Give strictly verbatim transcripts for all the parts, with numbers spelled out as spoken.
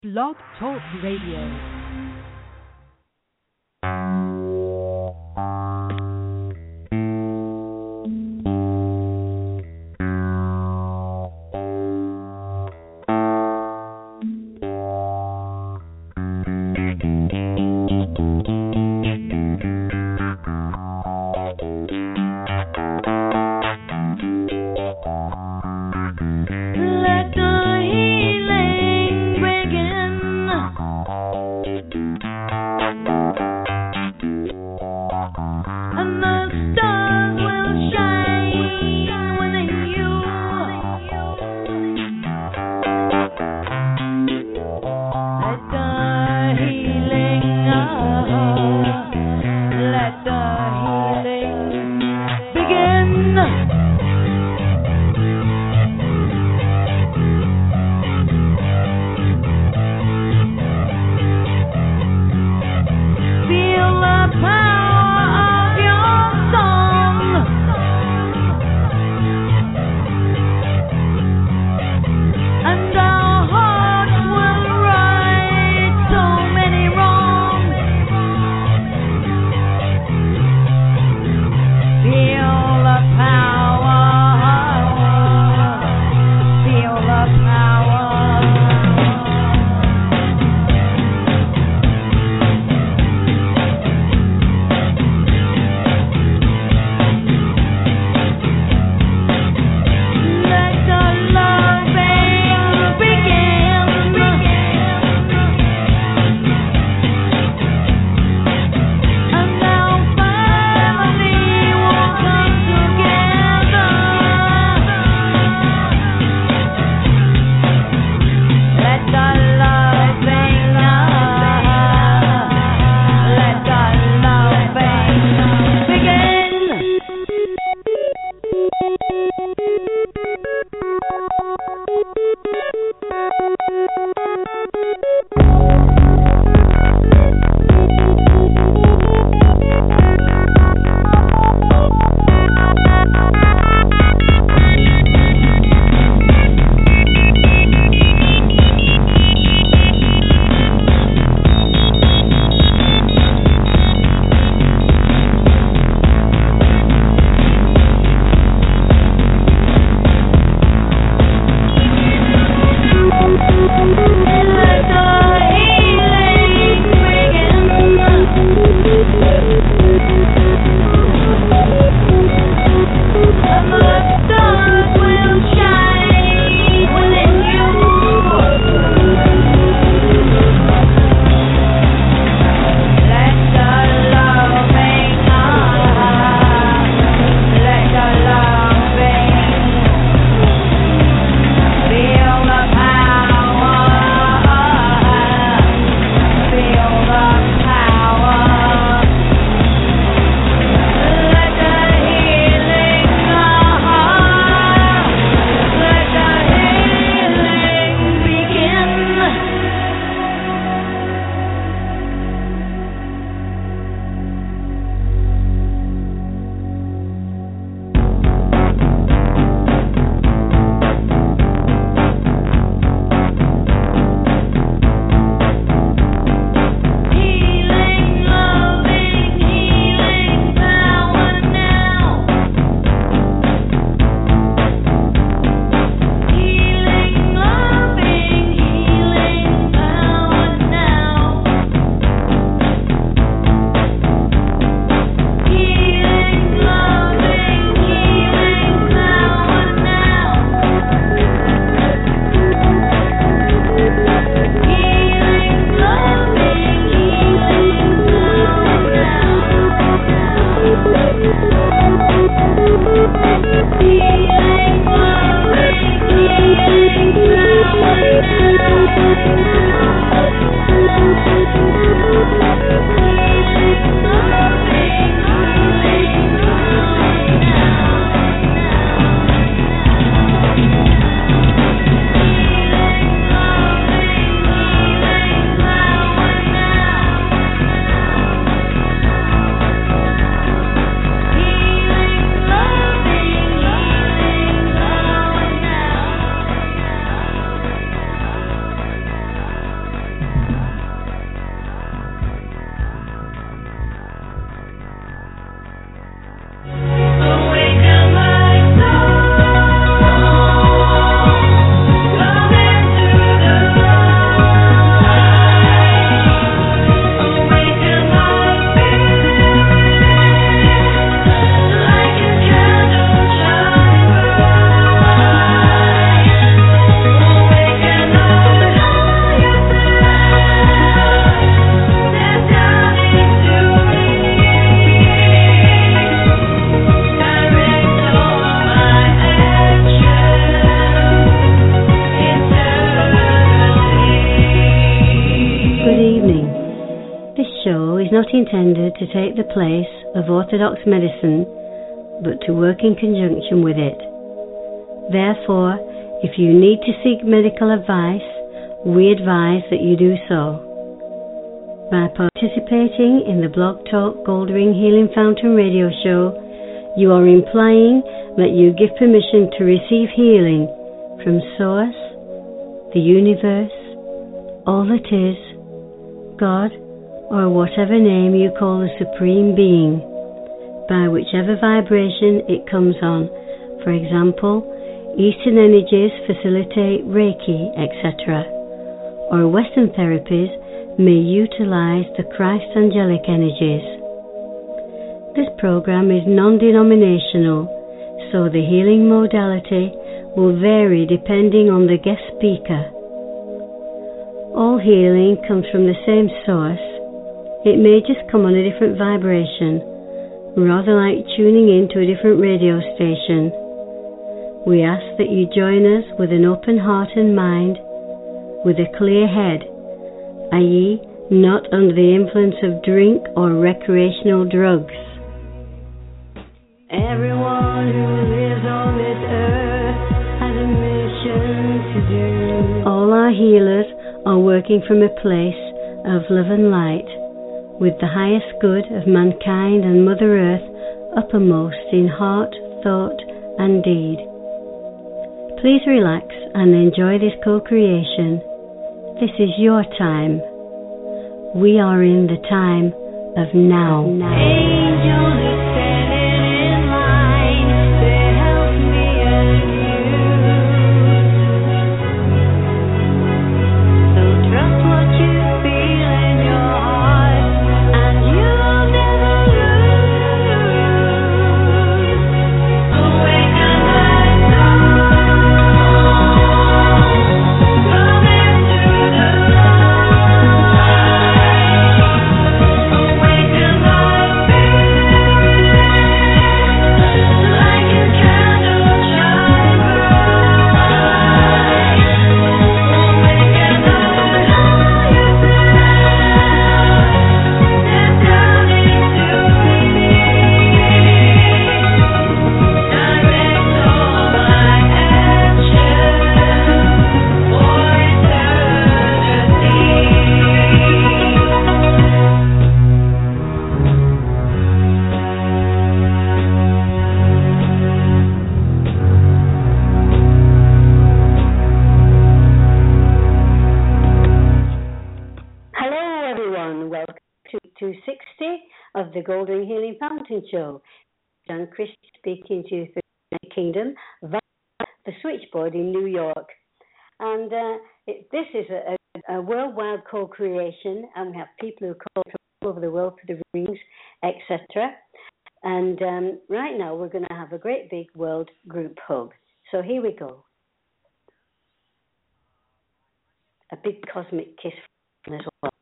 Blog Talk Radio. show is not intended to take the place of orthodox medicine, but to work in conjunction with it. Therefore, if you need to seek medical advice, we advise that you do so. By participating in the Blog Talk Goldring Healing Fountain radio show, you are implying that you give permission to receive healing from Source, the universe, all that is, God, or whatever name you call the Supreme Being, by whichever vibration it comes on. For example, Eastern energies facilitate Reiki, et cetera, or Western therapies may utilize the Christ angelic energies. This program is non-denominational, so the healing modality will vary depending on the guest speaker. All healing comes from the same source. It may just come on a different vibration, rather like tuning in to a different radio station. We ask that you join us with an open heart and mind, with a clear head, that is, not under the influence of drink or recreational drugs. Everyone who lives on this earth has a mission to do. All our healers are working from a place of love and light, with the highest good of mankind and Mother Earth uppermost in heart, thought, and deed. Please relax and enjoy this co-creation. This is your time. We are in the time of now. Of now. Angels are standing in line to help me and you. So trust what you feel in your heart, and you'll never lose. Awaken my soul, come into the awaken my like a candle shine bright. Awaken the higher self, step down into me. Direct all my actions for eternity. Hello everyone, welcome to two sixty of the Golden Healing Fountain Show. Jan Christie speaking to you from the United Kingdom via the switchboard in New York. And uh, it, this is a, a, a worldwide co-creation, and we have people who call from all over the world for the readings, et cetera. And um, right now we're going to have a great big world group hug. So here we go. A big cosmic kiss as well.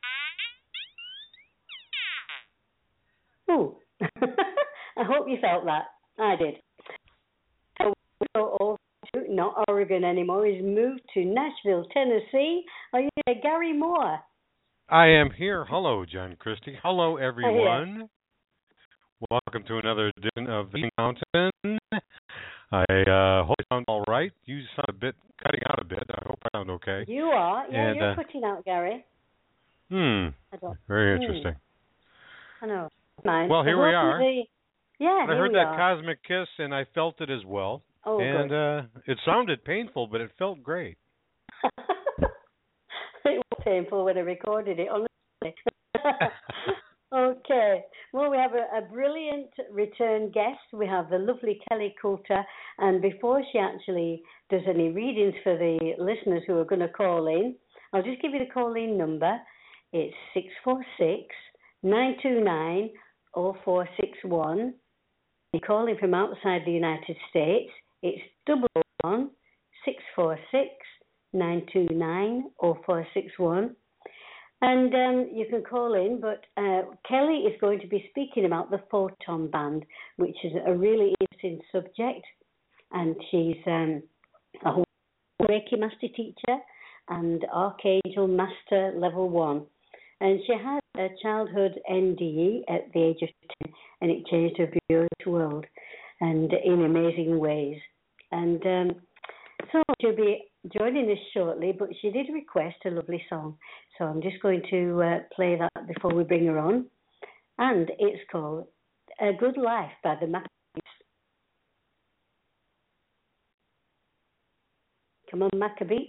Ooh. I hope you felt that. I did. So we go over to, not Oregon anymore, he's moved to Nashville, Tennessee. Are you there, Gary Moore? I am here. Hello, John Christie. Hello, everyone. Welcome to another edition of The Mountain. I uh, hope I sound all right. You sound a bit, cutting out a bit. I hope I sound okay. You are. Yeah, And, you're uh, cutting out, Gary. Hmm. I don't, Very hmm. interesting. I know. Mine. Well, here So we are. the- yeah, I here heard we that are. cosmic kiss, and I felt it as well. Oh, and good. uh, it sounded painful, but it felt great. It was painful when I recorded it, honestly. Okay. Well, we have a, a brilliant return guest. We have the lovely Kelly Coulter. And before she actually does any readings for the listeners who are going to call in, I'll just give you the call-in number. It's six four six, nine two nine, zero four six one. You're calling from outside the United States. It's double one, six four six, nine two nine, zero four six one. And um, you can call in, but uh, Kelly is going to be speaking about the photon band, which is a really interesting subject. And she's um, a Reiki Master Teacher and Archangel Master Level one. And she had a childhood N D E at the age of ten, and it changed her view of the world, and in amazing ways. And um, so she'll be joining us shortly, but she did request a lovely song. So I'm just going to uh, play that before we bring her on. And it's called A Good Life by the Maccabees. Come on, Maccabees.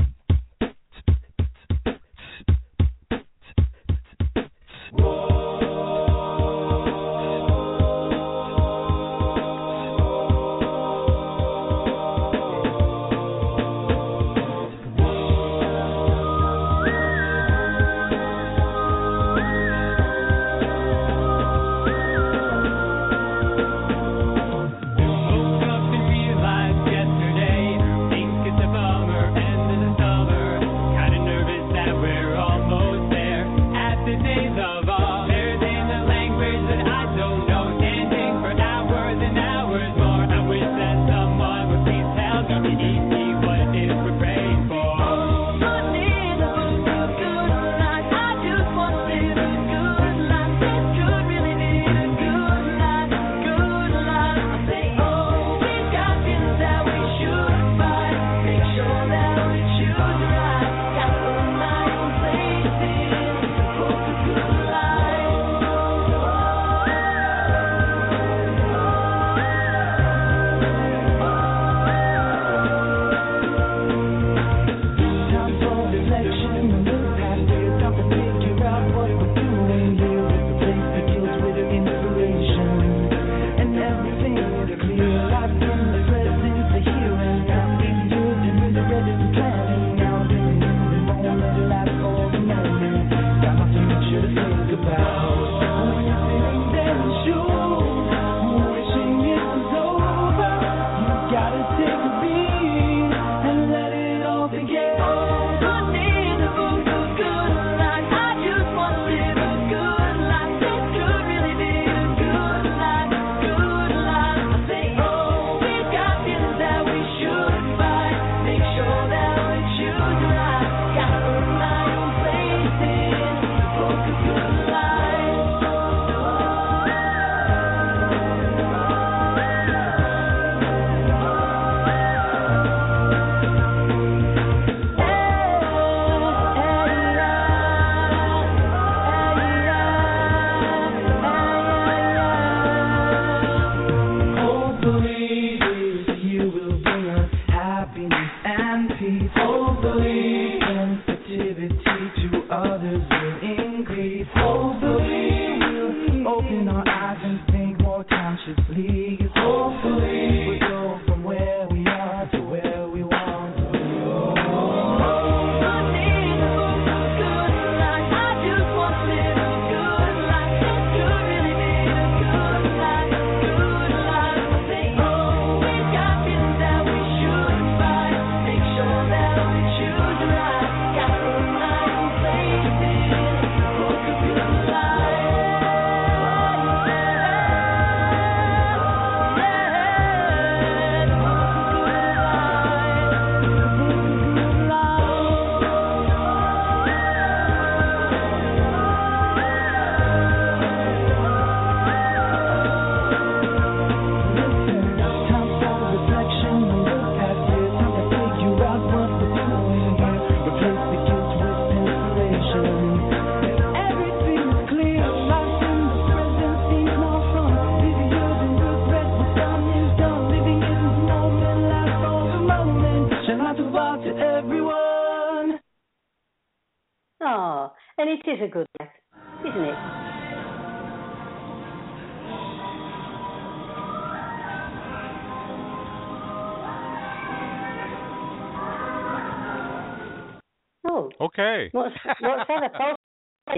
And it is a good life, isn't it? Oh. Okay. What's, what's that? A post? I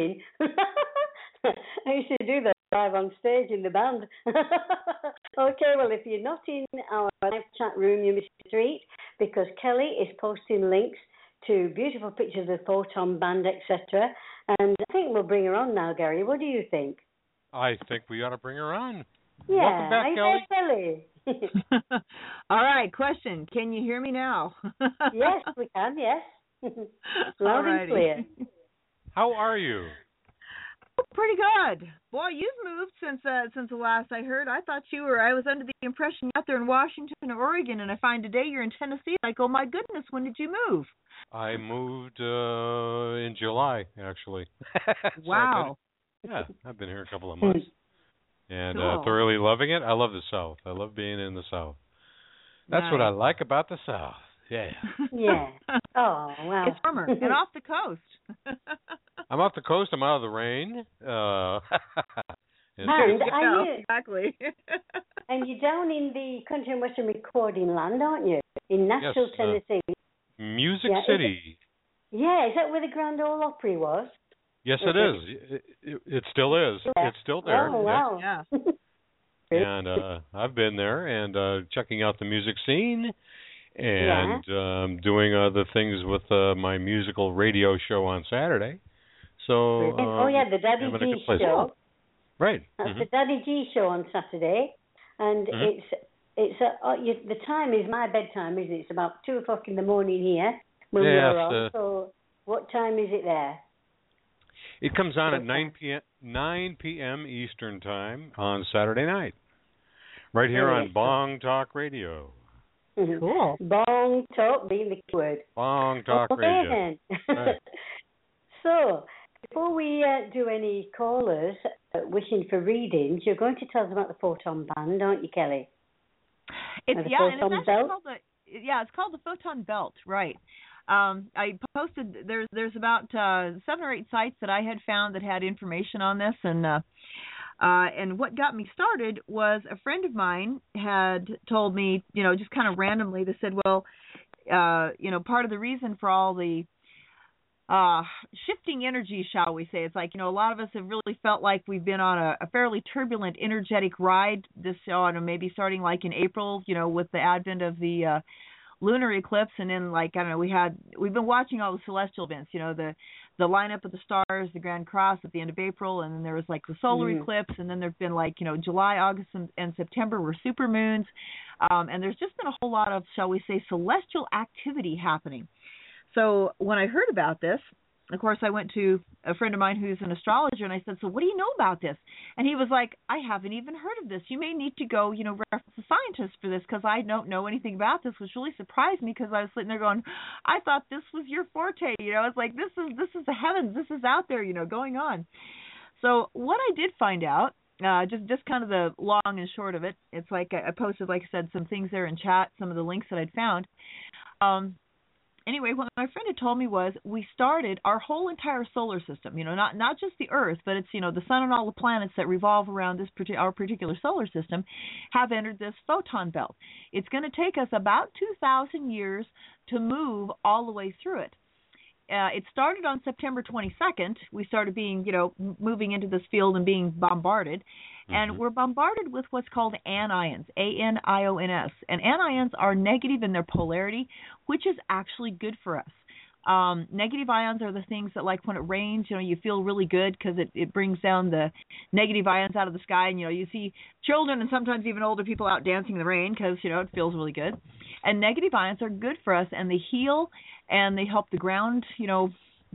used to do that live on stage in the band. Okay, well, if you're not in our live chat room, you missed a treat, because Kelly is posting links to beautiful pictures of the Photon Band, et cetera. And I think we'll bring her on now, Gary. What do you think? I think we ought to bring her on. Yeah. Welcome back, Kelly. Kelly. All right, question. Can you hear me now? Yes, we can, yes. Loud and clear. How are you? pretty good. Boy, you've moved since uh, since the last I heard. I thought you were. I was under the impression you're out there in Washington or Oregon, and I find today you're in Tennessee. Like, oh my goodness, when did you move? I moved uh, in July, actually. So Wow. I've been, yeah, I've been here a couple of months, and Cool. uh, thoroughly loving it. I love the South. I love being in the South. That's what I Nice. like about the South. Yeah. Yeah. Oh, wow. It's warmer and off the coast. I'm off the coast. I'm out of the rain. Uh, and And Yeah, are you, exactly. and you're down in the country and western recording land, aren't you? In Nashville, Yes, uh, Tennessee. Music Yeah, is City. Yeah, is that where the Grand Ole Opry was? Yes, it is. It, it, it still is. Yeah. It's still there. Oh, wow. Yeah. And uh, I've been there and uh, checking out the music scene and um, doing other things with uh, my musical radio show on Saturday. So And- oh, um, yeah, the Daddy having a G good place. show. Right. That's Mhm. the Daddy G show on Saturday. And Mhm. it's, it's uh, oh, you, the time is my bedtime, isn't it? It's about two o'clock in the morning here when Yes, we're on. uh, So what time is it there? It comes on at Okay. nine p.m. nine p.m. Eastern Time on Saturday night, right here Very on excellent. Bong Talk Radio. Mhm. Cool. Bong talk being the key word. Bong Talk Okay, Radio. then. Right. So, before we uh, do any callers uh, wishing for readings, you're going to tell us about the Photon Band, aren't you, Kelly? It's Uh, the yeah, and it's Photon actually Belt? called the yeah, it's called the Photon Belt, right? Um, I posted there's there's about uh, seven or eight sites that I had found that had information on this, and uh, uh, and what got me started was a friend of mine had told me, you know, just kind of randomly, they said, well, uh, you know, part of the reason for all the uh shifting energy, shall we say, it's like, you know, a lot of us have really felt like we've been on a, a fairly turbulent energetic ride this on uh, maybe starting like in April, you know, with the advent of the uh lunar eclipse, and then like I don't know, we had we've been watching all the celestial events, you know, the the lineup of the stars, the Grand Cross at the end of April, and then there was like the solar Mhm. eclipse, and then there've been like, you know, July, August, and, and September were super moons, um, and there's just been a whole lot of, shall we say, celestial activity happening. So when I heard about this, of course, I went to a friend of mine who's an astrologer, and I said, so what do you know about this? And he was like, I haven't even heard of this. You may need to go, you know, reference a scientist for this, because I don't know anything about this, which really surprised me, because I was sitting there going, I thought this was your forte. You know, it's like, this is this is the heavens. This is out there, you know, going on. So what I did find out, uh, just just kind of the long and short of it, it's like I, I posted, like I said, some things there in chat, some of the links that I'd found. Um, Anyway, what my friend had told me was we started our whole entire solar system, you know, not not just the Earth, but it's, you know, the sun and all the planets that revolve around this our particular solar system have entered this photon belt. It's going to take us about two thousand years to move all the way through it. Uh, it started on September twenty-second. We started being, you know, moving into this field and being bombarded. And Mhm. we're bombarded with what's called anions, A N I O N S. And anions are negative in their polarity, which is actually good for us. Um, negative ions are the things that, like when it rains, you know, you feel really good because it, it brings down the negative ions out of the sky. And, you know, you see children and sometimes even older people out dancing in the rain because, you know, it feels really good. And negative ions are good for us, and they heal and they help the ground, you know,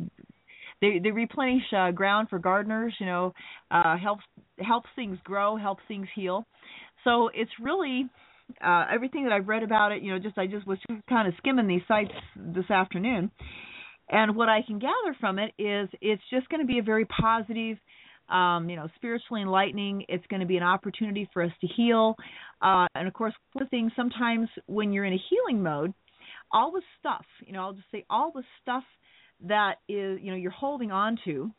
They they replenish uh, ground for gardeners, you know, uh, helps helps things grow, helps things heal. So it's really uh, everything that I've read about it. You know, just I just was just kind of skimming these sites this afternoon, and what I can gather from it is it's just going to be a very positive, um, you know, spiritually enlightening. It's going to be an opportunity for us to heal, uh, and of course, one of the things sometimes when you're in a healing mode, all the stuff, you know, I'll just say all the stuff that is, you know, you're holding on to,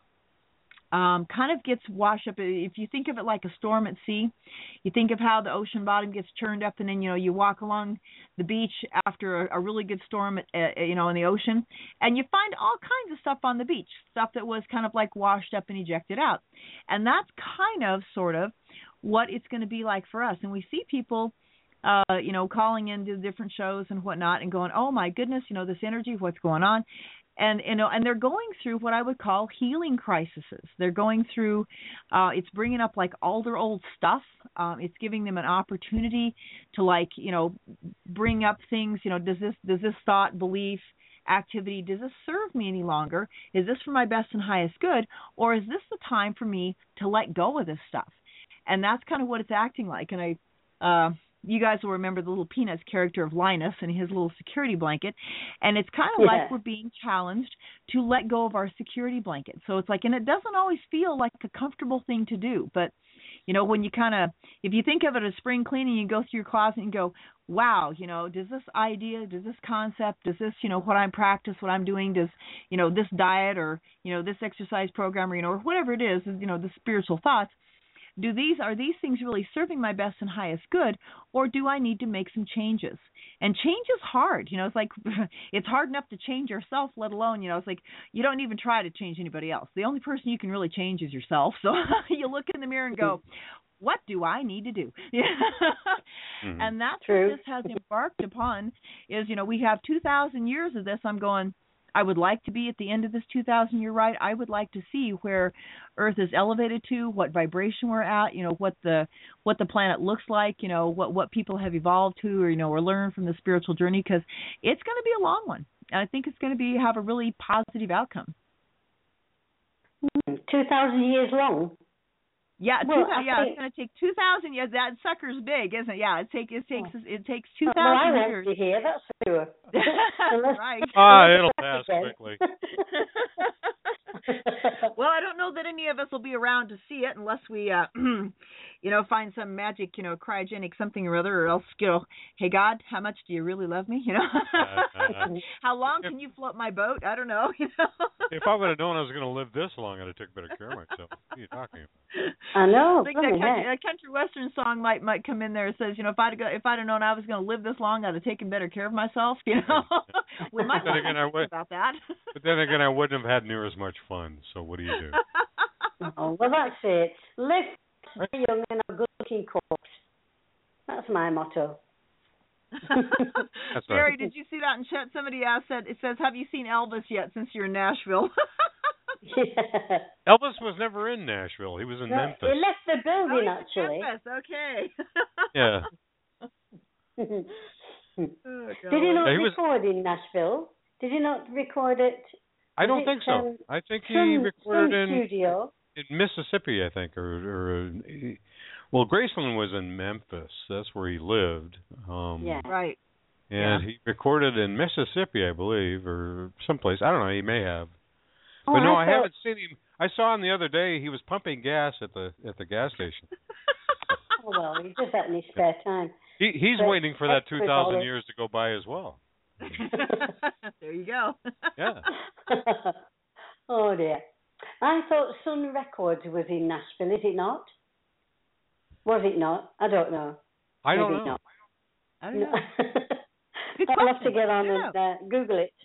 um, kind of gets washed up. If you think of it like a storm at sea, you think of how the ocean bottom gets churned up, and then, you know, you walk along the beach after a, a really good storm, at, uh, you know, in the ocean, and you find all kinds of stuff on the beach, stuff that was kind of like washed up and ejected out. And that's kind of sort of what it's going to be like for us. And we see people, uh, you know, calling into different shows and whatnot and going, oh, my goodness, you know, this energy, what's going on? And you know, and they're going through what I would call healing crises. They're going through, uh, it's bringing up like all their old stuff. Um, it's giving them an opportunity to, like, you know, bring up things. You know, does this does this thought, belief, activity, does this serve me any longer? Is this for my best and highest good? Or is this the time for me to let go of this stuff? And that's kind of what it's acting like. And I, uh, you guys will remember the little Peanuts character of Linus and his little security blanket. And it's kind of Yeah. like we're being challenged to let go of our security blanket. So it's like, and it doesn't always feel like a comfortable thing to do. But, you know, when you kind of, if you think of it as spring cleaning, you go through your closet and go, wow, you know, does this idea, does this concept, does this, you know, what I'm practice, what I'm doing, does, you know, this diet or, you know, this exercise program or, you know, or whatever it is, you know, the spiritual thoughts, do these, are these things really serving my best and highest good, or do I need to make some changes? And change is hard. You know, it's like, it's hard enough to change yourself, let alone, you know, it's like, you don't even try to change anybody else. The only person you can really change is yourself. So you look in the mirror and go, what do I need to do? mm-hmm. And that's True. what this has embarked upon is, you know, we have two thousand years of this. I'm going, I would like to be at the end of this two thousand year ride. I would like to see where Earth is elevated to, what vibration we're at, you know, what the what the planet looks like, you know, what, what people have evolved to, or, you know, or learn from the spiritual journey, because it's going to be a long one. And I think it's going to be have a really positive outcome. two thousand years long? Yeah, well, two, yeah, think, it's going to take two thousand years. That sucker's big, isn't it? Yeah, it, take, it takes it takes two well, thousand I years. won't be here, that's for sure. Right. Ah, it'll pass quickly. Well, I don't know that any of us will be around to see it unless we, uh, you know, find some magic, you know, cryogenic something or other, or else, you know, hey, God, how much do you really love me? You know, how long can you float my boat? I don't know. You know, if I would have known I was going to live this long, I'd have took better care of myself. What are you talking about? I know. I think that country, that country western song might might come in there. It says, you know, if I'd if I'd have known I was going to live this long, I'd have taken better care of myself. You know, we might then again, I would, about that. But then again, I wouldn't have had near as much fun. So what do you do? Oh, well, that's it. Live young and a good-looking corpse. That's my motto. That's Gary, right. did you see that in chat? Somebody asked that. It says, "Have you seen Elvis yet since you're in Nashville?" Yeah. Elvis was never in Nashville. He was in no, Memphis. He left the building, oh, actually. Memphis, okay. Yeah. Oh, Did he not yeah, he record was... in Nashville? Did he not record it? I don't it, think so. Um, I think he some, recorded some in studio. in Mississippi, I think, or, or uh, well, Graceland was in Memphis. That's where he lived. Um, yeah. Right. And yeah. he recorded in Mississippi, I believe, or someplace. I don't know. He may have. Oh, But no, I, I thought... haven't seen him. I saw him the other day. He was pumping gas at the at the gas station. Oh, well, he does that in his spare time. He he's but waiting for that two thousand years to go by as well. There you go. Yeah. Oh dear. I thought Sun Records was in Nashville. Is it not? Was it not? I don't know. I don't Maybe know. Not. I don't know. I'll have to get on and uh, Google it.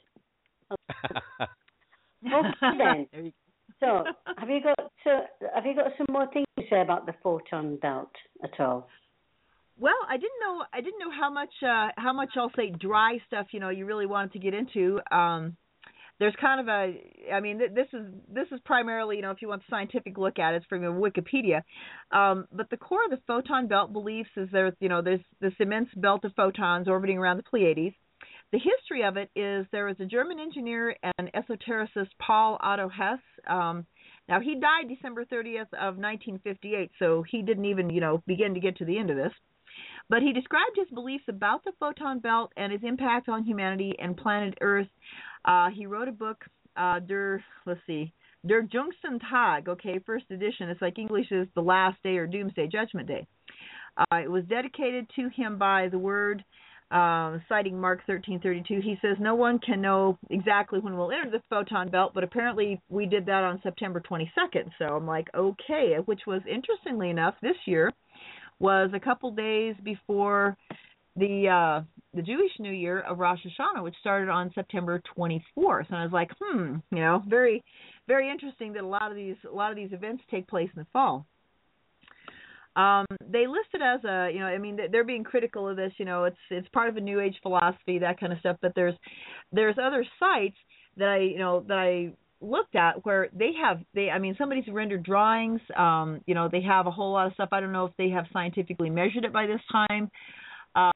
Okay then. So, have you got uh, have you got some more things to say about the photon belt at all? Well, I didn't know I didn't know how much uh, how much I'll say dry stuff, you know, you really wanted to get into. Um, there's kind of a I mean th- this is this is primarily, you know, if you want the scientific look at it, it's from Wikipedia. Um, but the core of the photon belt beliefs is there, you know, there's this immense belt of photons orbiting around the Pleiades. The history of it is there was a German engineer and esotericist, Paul Otto Hess. Um, now, he died December thirtieth of nineteen fifty-eight, so he didn't even, you know, begin to get to the end of this. But he described his beliefs about the photon belt and its impact on humanity and planet Earth. Uh, he wrote a book, uh, Der, let's see, Der Jüngsten Tag, okay, first edition. It's like English is the last day or doomsday, judgment day. Uh, it was dedicated to him by the word, uh, citing Mark thirteen thirty-two. He says, no one can know exactly when we'll enter the photon belt, but apparently we did that on September twenty-second. So I'm like, okay, which was, interestingly enough, this year was a couple days before the uh, the Jewish New Year of Rosh Hashanah, which started on September twenty-fourth. And I was like, hmm, you know, very, very interesting that a lot of these a lot of these events take place in the fall. Um, they list it as a, you know, I mean, they're being critical of this. You know, it's it's part of a New Age philosophy, that kind of stuff. But there's there's other sites that I, you know, that I looked at where they have they I mean somebody's rendered drawings, um you know, they have a whole lot of stuff. I don't know if they have scientifically measured it by this time. Um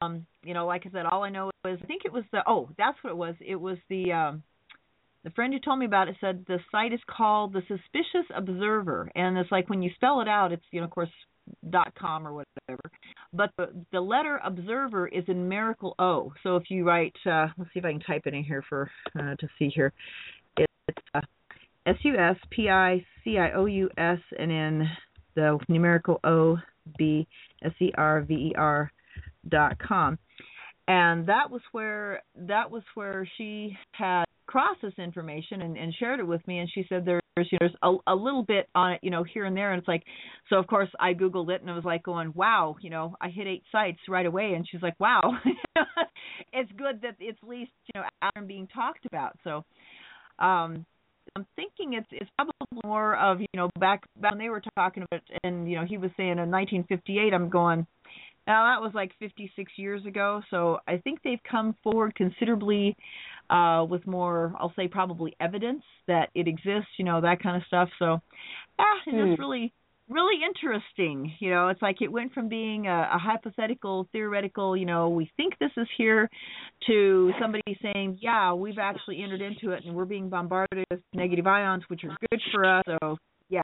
you know, like I said, all I know is I think it was the oh, that's what it was. It was the um, the friend who told me about it said the site is called the Suspicious Observer, and it's like when you spell it out, it's you know, of course, dot com or whatever. But the the letter observer is in Miracle O. So if you write, uh, let's see if I can type it in here for uh, to see here. It's uh, S U S P I C I O U S and then the numerical O B S E R V E R dot com. And that was where that was where she had crossed this information and, and shared it with me, and she said there's you know there's a, a little bit on it, you know, here and there, and it's like, so of course I Googled it and I was like going, wow, you know, I hit eight sites right away, and she's like, wow, it's good that it's at least, you know, out and being talked about. So um I'm thinking it's it's probably more of, you know, back back when they were talking about it, and you know, he was saying in nineteen fifty-eight, I'm going, now that was like fifty-six years ago, so I think they've come forward considerably uh, with more, I'll say probably evidence that it exists, you know, that kind of stuff. So, yeah, it's mm. just really, really interesting. You know, it's like it went from being a, a hypothetical, theoretical, you know, we think this is here, to somebody saying, yeah, we've actually entered into it and we're being bombarded with negative ions, which are good for us. So, yeah.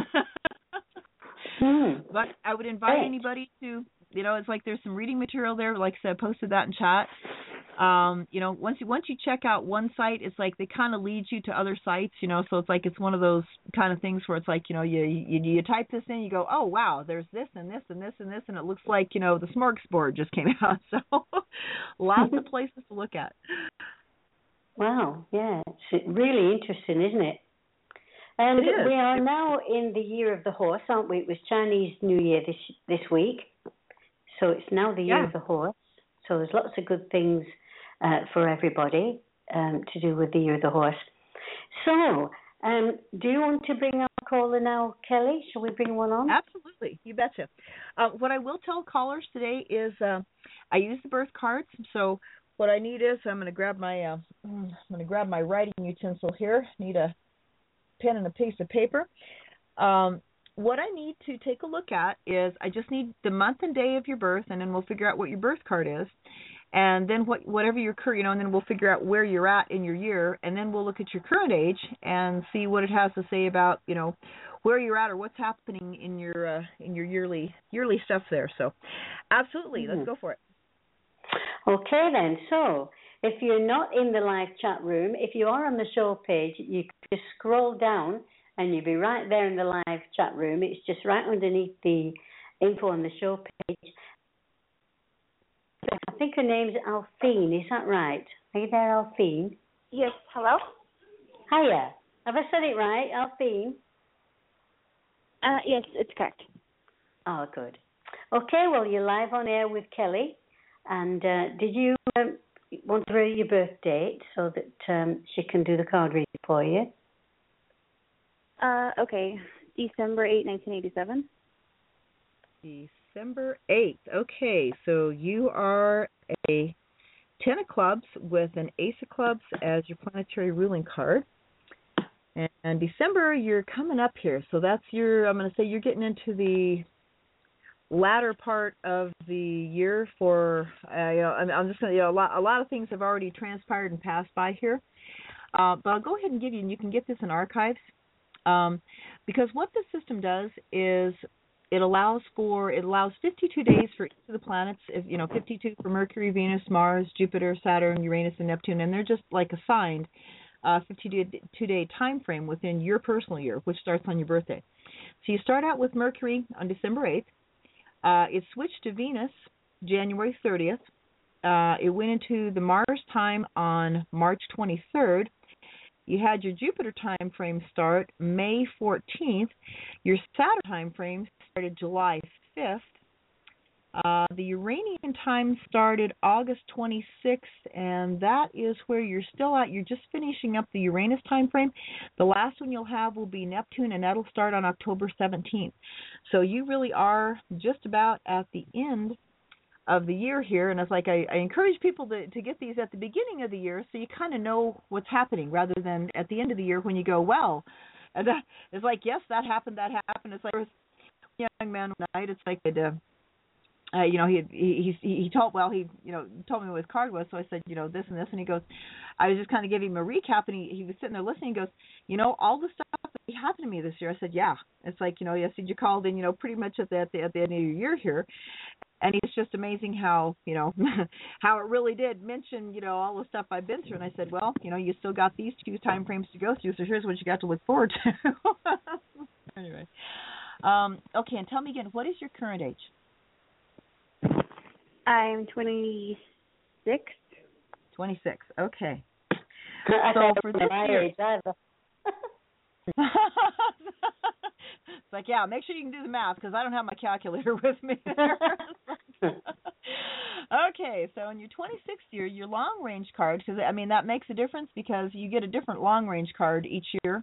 mm. But I would invite Great. anybody to, you know, it's like there's some reading material there. Like I said, I posted that in chat. Um, you know, once you once you check out one site, it's like they kind of lead you to other sites, you know. So it's like it's one of those kind of things where it's like, you know, you you, you type this in, you go, oh wow, there's this and this and this and this, and it looks like, you know, the smorgasbord just came out. So lots of places to look at. Wow, yeah, it's really interesting, isn't it? And It is. we are now in the year of the horse, aren't we? It was Chinese New Year this this week, so it's now the year Yeah. of the horse. So there's lots of good things uh, for everybody um, to do with the year of the horse. So, um, do you want to bring our caller now, Kelly? Shall we bring one on? Absolutely, you betcha. Uh, what I will tell callers today is uh, I use the birth cards. So what I need is I'm going to grab my uh, I'm going to grab my writing utensil here. Need a pen and a piece of paper. Um, what I need to take a look at is I just need the month and day of your birth, and then we'll figure out what your birth card is, and then what whatever your current, you know, and then we'll figure out where you're at in your year, and then we'll look at your current age and see what it has to say about, you know, where you're at or what's happening in your uh, in your yearly yearly stuff there. So, absolutely, mm-hmm. Let's go for it. Okay then. So, if you're not in the live chat room, if you are on the show page, you can just scroll down and you'll be right there in the live chat room. It's just right underneath the info on the show page. I think her name's Alphine, is that right? Are you there, Alphine? Yes, hello? Hiya. Have I said it right, Alphine? Uh, yes, it's correct. Oh, good. Okay, well, you're live on air with Kelly. And uh, did you um, want to read your birth date so that um, she can do the card reading for you? Uh, okay. December eighth, nineteen eighty-seven. December eighth. Okay, so you are a ten of clubs with an ace of clubs as your planetary ruling card. And, and December, you're coming up here. So that's your, I'm going to say you're getting into the latter part of the year for, uh, you know, I'm just going to, you know, a lot, a lot of things have already transpired and passed by here. Uh, but I'll go ahead and give you, and you can get this in archives. Um, because what the system does is it allows for it allows fifty-two days for each of the planets. If, you know, fifty-two for Mercury, Venus, Mars, Jupiter, Saturn, Uranus, and Neptune, and they're just like assigned a fifty-two day time frame within your personal year, which starts on your birthday. So you start out with Mercury on December eighth. Uh, it switched to Venus January thirtieth. Uh, it went into the Mars time on March twenty-third. You had your Jupiter time frame start May fourteenth. Your Saturn time frame started July fifth. Uh, the Uranian time started August twenty-sixth, and that is where you're still at. You're just finishing up the Uranus time frame. The last one you'll have will be Neptune, and that'll start on October seventeenth. So you really are just about at the end of the year here, and it's like I, I encourage people to, to get these at the beginning of the year so you kind of know what's happening rather than at the end of the year when you go, well, and that, it's like, yes, that happened, that happened. It's like a young man one night, it's like I'd, uh, uh, you know, he, he he he told well he you know told me what his card was. So I said, you know, this and this, and he goes, I was just kind of giving him a recap, and he he was sitting there listening. He goes, you know, all the stuff that happened to me this year. I said, yeah. It's like, you know, yes, you called in, you know, pretty much at the at the, at the end of your year here. And it's just amazing how, you know, how it really did mention, you know, all the stuff I've been through. And I said, well, you know, you still got these two time frames to go through, so here's what you got to look forward to. Anyway. Um, okay, and tell me again, what is your current age? I'm twenty-six. twenty-six, okay. I So thought for it this was my year, age either. it's like, yeah, make sure you can do the math because I don't have my calculator with me. Okay, so in your twenty-sixth year, your long range card, because I mean that makes a difference because you get a different long range card each year.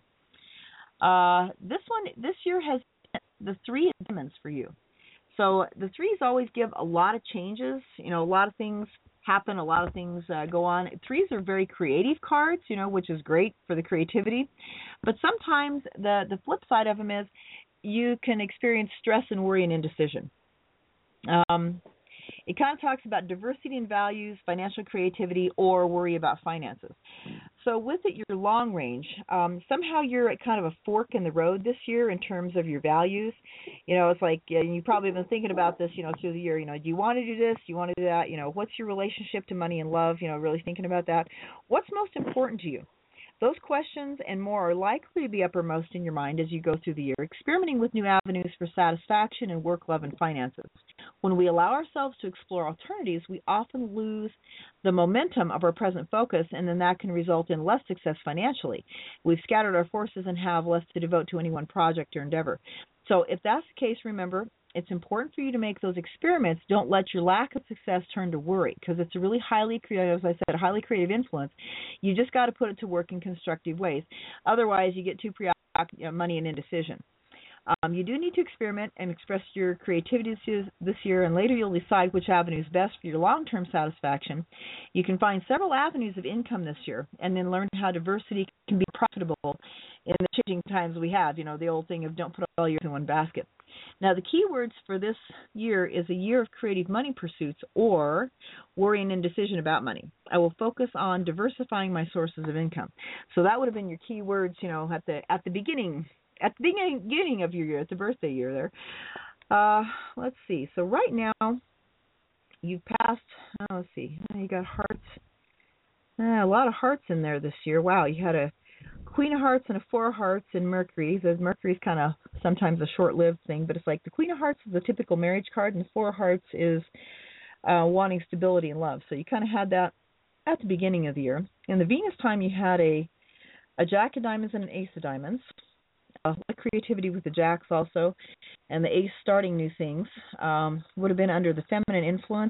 Uh, this one, this year has the three diamonds for you. So the threes always give a lot of changes. You know, a lot of things happen, a lot of things uh, go on. Threes are very creative cards, you know, which is great for the creativity. But sometimes the, the flip side of them is you can experience stress and worry and indecision. Um, it kind of talks about diversity in values, financial creativity, or worry about finances. So with it, your long range, um, somehow you're at kind of a fork in the road this year in terms of your values. You know, it's like, uh, you probably have been thinking about this, you know, through the year. You know, do you want to do this? Do you want to do that? You know, what's your relationship to money and love? You know, really thinking about that. What's most important to you? Those questions and more are likely to be uppermost in your mind as you go through the year, experimenting with new avenues for satisfaction in work, love, and finances. When we allow ourselves to explore alternatives, we often lose the momentum of our present focus, and then that can result in less success financially. We've scattered our forces and have less to devote to any one project or endeavor. So if that's the case, remember, it's important for you to make those experiments. Don't let your lack of success turn to worry, because it's a really highly creative, as I said, a highly creative influence. You just got to put it to work in constructive ways. Otherwise, you get too preoccupied, you know, money and indecision. Um, you do need to experiment and express your creativity this year, and later you'll decide which avenue is best for your long-term satisfaction. You can find several avenues of income this year, and then learn how diversity can be profitable in the changing times we have. You know, the old thing of don't put all your eggs in one basket. Now, the key words for this year is a year of creative money pursuits or worry and indecision about money. I will focus on diversifying my sources of income. So that would have been your key words, you know, at the at the beginning. At the beginning of your year, at the birthday year there. Uh, let's see. So right now, you've passed, oh, let's see, you got hearts. Uh, a lot of hearts in there this year. Wow, you had a Queen of Hearts and a Four of Hearts in Mercury. So Mercury's kind of sometimes a short-lived thing, but it's like the Queen of Hearts is a typical marriage card, and the Four of Hearts is uh, wanting stability and love. So you kind of had that at the beginning of the year. In the Venus time, you had a, a Jack of Diamonds and an Ace of Diamonds. A lot of creativity with the Jacks also, and the Ace starting new things. Um, would have been under the feminine influence.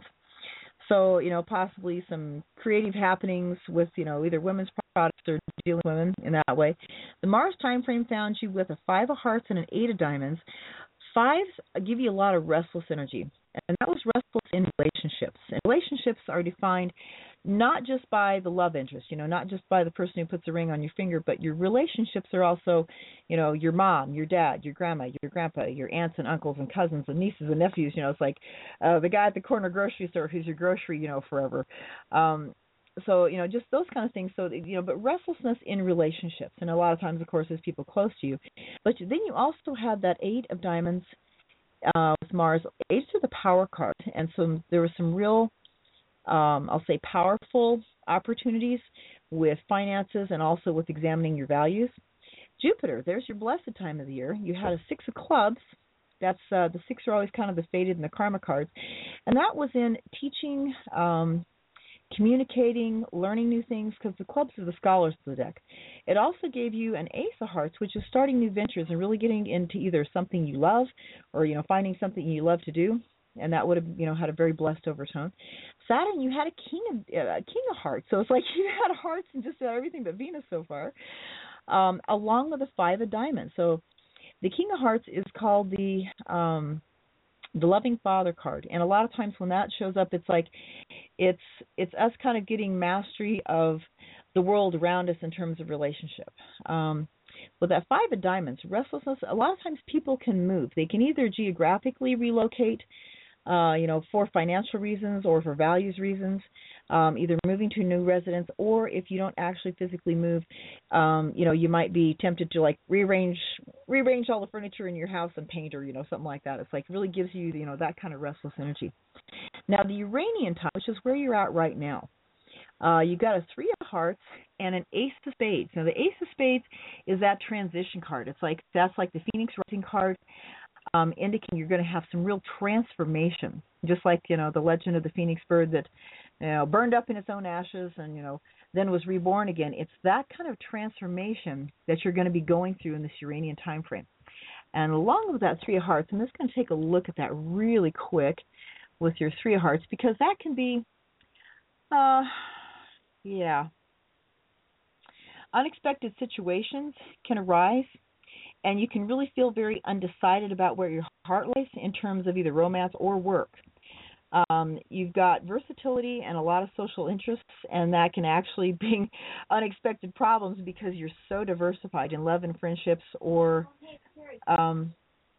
So, you know, possibly some creative happenings with, you know, either women's products or dealing with women in that way. The Mars time frame found you with a Five of Hearts and an Eight of Diamonds. Fives give you a lot of restless energy, and that was restless in relationships. And relationships are defined not just by the love interest, you know, not just by the person who puts a ring on your finger, but your relationships are also, you know, your mom, your dad, your grandma, your grandpa, your aunts and uncles and cousins and nieces and nephews. You know, it's like uh, the guy at the corner grocery store who's your grocery, you know, forever. Um, so, you know, just those kind of things. So, you know, but restlessness in relationships, and a lot of times, of course, there's people close to you. But then you also have that Eight of Diamonds uh, with Mars. Eight is the power card, and so there was some real Um, I'll say powerful opportunities with finances and also with examining your values. Jupiter, there's your blessed time of the year. You had a Six of Clubs. That's uh, the six are always kind of the fated and the karma cards. And that was in teaching, um, communicating, learning new things, because the clubs are the scholars of the deck. It also gave you an Ace of Hearts, which is starting new ventures and really getting into either something you love or, you know, finding something you love to do. And that would have, you know, had a very blessed overtone. Saturn, you had a King of uh, King of Hearts, so it's like you had hearts and just everything but Venus so far, um, along with the Five of Diamonds. So the King of Hearts is called the um, the Loving Father card, and a lot of times when that shows up, it's like it's it's us kind of getting mastery of the world around us in terms of relationship. Um, With that Five of Diamonds, restlessness, a lot of times people can move. They can either geographically relocate, uh, you know, for financial reasons or for values reasons, um, either moving to a new residence, or if you don't actually physically move, um, you know, you might be tempted to like rearrange rearrange all the furniture in your house and paint, or, you know, something like that. It's like really gives you, you know, that kind of restless energy. Now, the Uranian time, which is where you're at right now, uh, you've got a three of hearts and an ace of spades. Now, the ace of spades is that transition card. It's like that's like the Phoenix Rising card, um, indicating you're going to have some real transformation, just like, you know, the legend of the Phoenix bird that, you know, burned up in its own ashes and, you know, then was reborn again. It's that kind of transformation that you're going to be going through in this Uranian time frame. And along with that three of hearts, I'm just going to take a look at that really quick with your three of hearts, because that can be, uh, yeah, unexpected situations can arise, and you can really feel very undecided about where your heart lies in terms of either romance or work. Um, you've got versatility and a lot of social interests, and that can actually bring unexpected problems because you're so diversified in love and friendships, or um,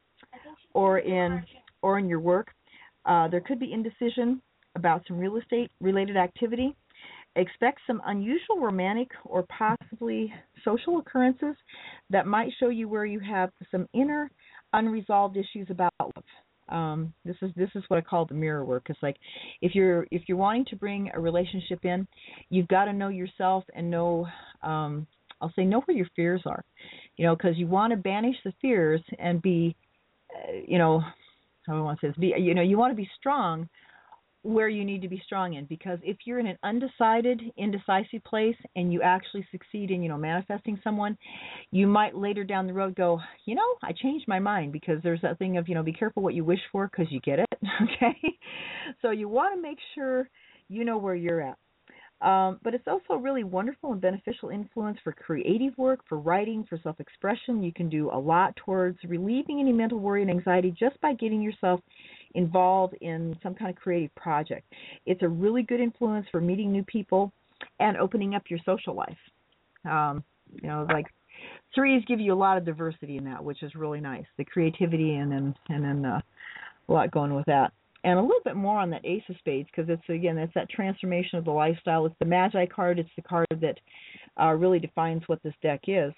or in or in your work. Uh, there could be indecision about some real estate related activity. Expect some unusual romantic or possibly social occurrences that might show you where you have some inner unresolved issues about love. Um, this is this is what I call the mirror work. It's like if you're if you're wanting to bring a relationship in, you've got to know yourself and know, um, I'll say, know where your fears are, you know, because you want to banish the fears and be, uh, you know, how do I want to say this? Be, you know, you want to be strong where you need to be strong in, because if you're in an undecided, indecisive place and you actually succeed in, you know, manifesting someone, you might later down the road go, you know, I changed my mind, because there's that thing of, you know, be careful what you wish for because you get it, okay? So you want to make sure you know where you're at. Um, but it's also a really wonderful and beneficial influence for creative work, for writing, for self-expression. You can do a lot towards relieving any mental worry and anxiety just by getting yourself involved in some kind of creative project. It's a really good influence for meeting new people and opening up your social life. Um, you know, like threes give you a lot of diversity in that, which is really nice. The creativity and then and then uh, a lot going with that. And a little bit more on that ace of spades, because it's, again, it's that transformation of the lifestyle. It's the Magi card. It's the card that uh, really defines what this deck is.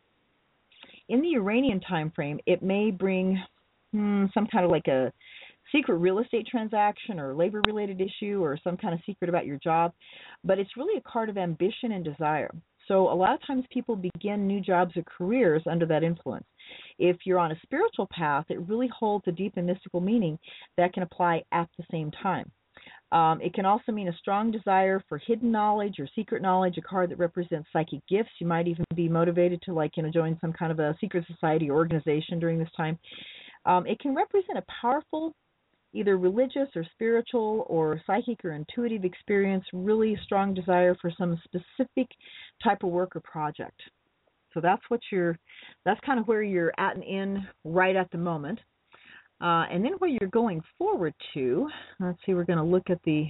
In the Uranian time frame, it may bring hmm, some kind of like a secret real estate transaction or labor-related issue or some kind of secret about your job, but it's really a card of ambition and desire. So a lot of times people begin new jobs or careers under that influence. If you're on a spiritual path, it really holds a deep and mystical meaning that can apply at the same time. Um, it can also mean a strong desire for hidden knowledge or secret knowledge, a card that represents psychic gifts. You might even be motivated to, like, you know, join some kind of a secret society or organization during this time. Um, it can represent a powerful, either religious or spiritual or psychic or intuitive experience, really strong desire for some specific type of work or project. So that's what you're, that's kind of where you're at and in right at the moment. Uh, and then where you're going forward to, let's see, we're going to look at the,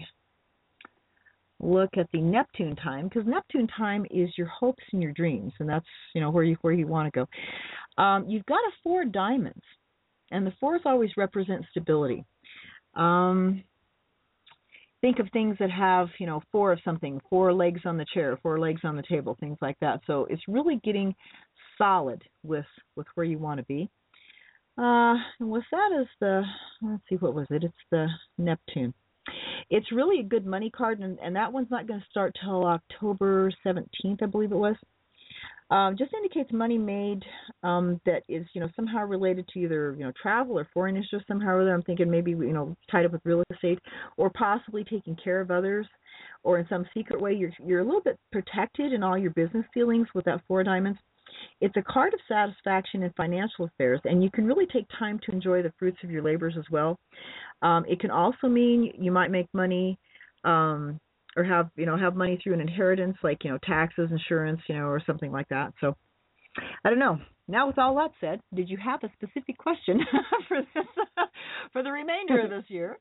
look at the Neptune time, because Neptune time is your hopes and your dreams, and that's, you know, where you, where you want to go. Um, you've got a four of diamonds, and the fours always represent stability. Um, think of things that have, you know, four of something, four legs on the chair, four legs on the table, things like that. So it's really getting solid with, with where you want to be. Uh, and with that is the, let's see, what was it? It's the Neptune. It's really a good money card, and, and that one's not going to start till October seventeenth, I believe it was. Um, just indicates money made um, that is, you know, somehow related to either, you know, travel or foreign interest somehow or other. I'm thinking maybe, you know, tied up with real estate, or possibly taking care of others, or in some secret way you're you're a little bit protected in all your business dealings with that four of diamonds. It's a card of satisfaction in financial affairs, and you can really take time to enjoy the fruits of your labors as well. Um, it can also mean you might make money um, or have, you know, have money through an inheritance, like, you know, taxes, insurance, you know, or something like that. So I don't know. Now, with all that said, did you have a specific question for this, for the remainder of this year?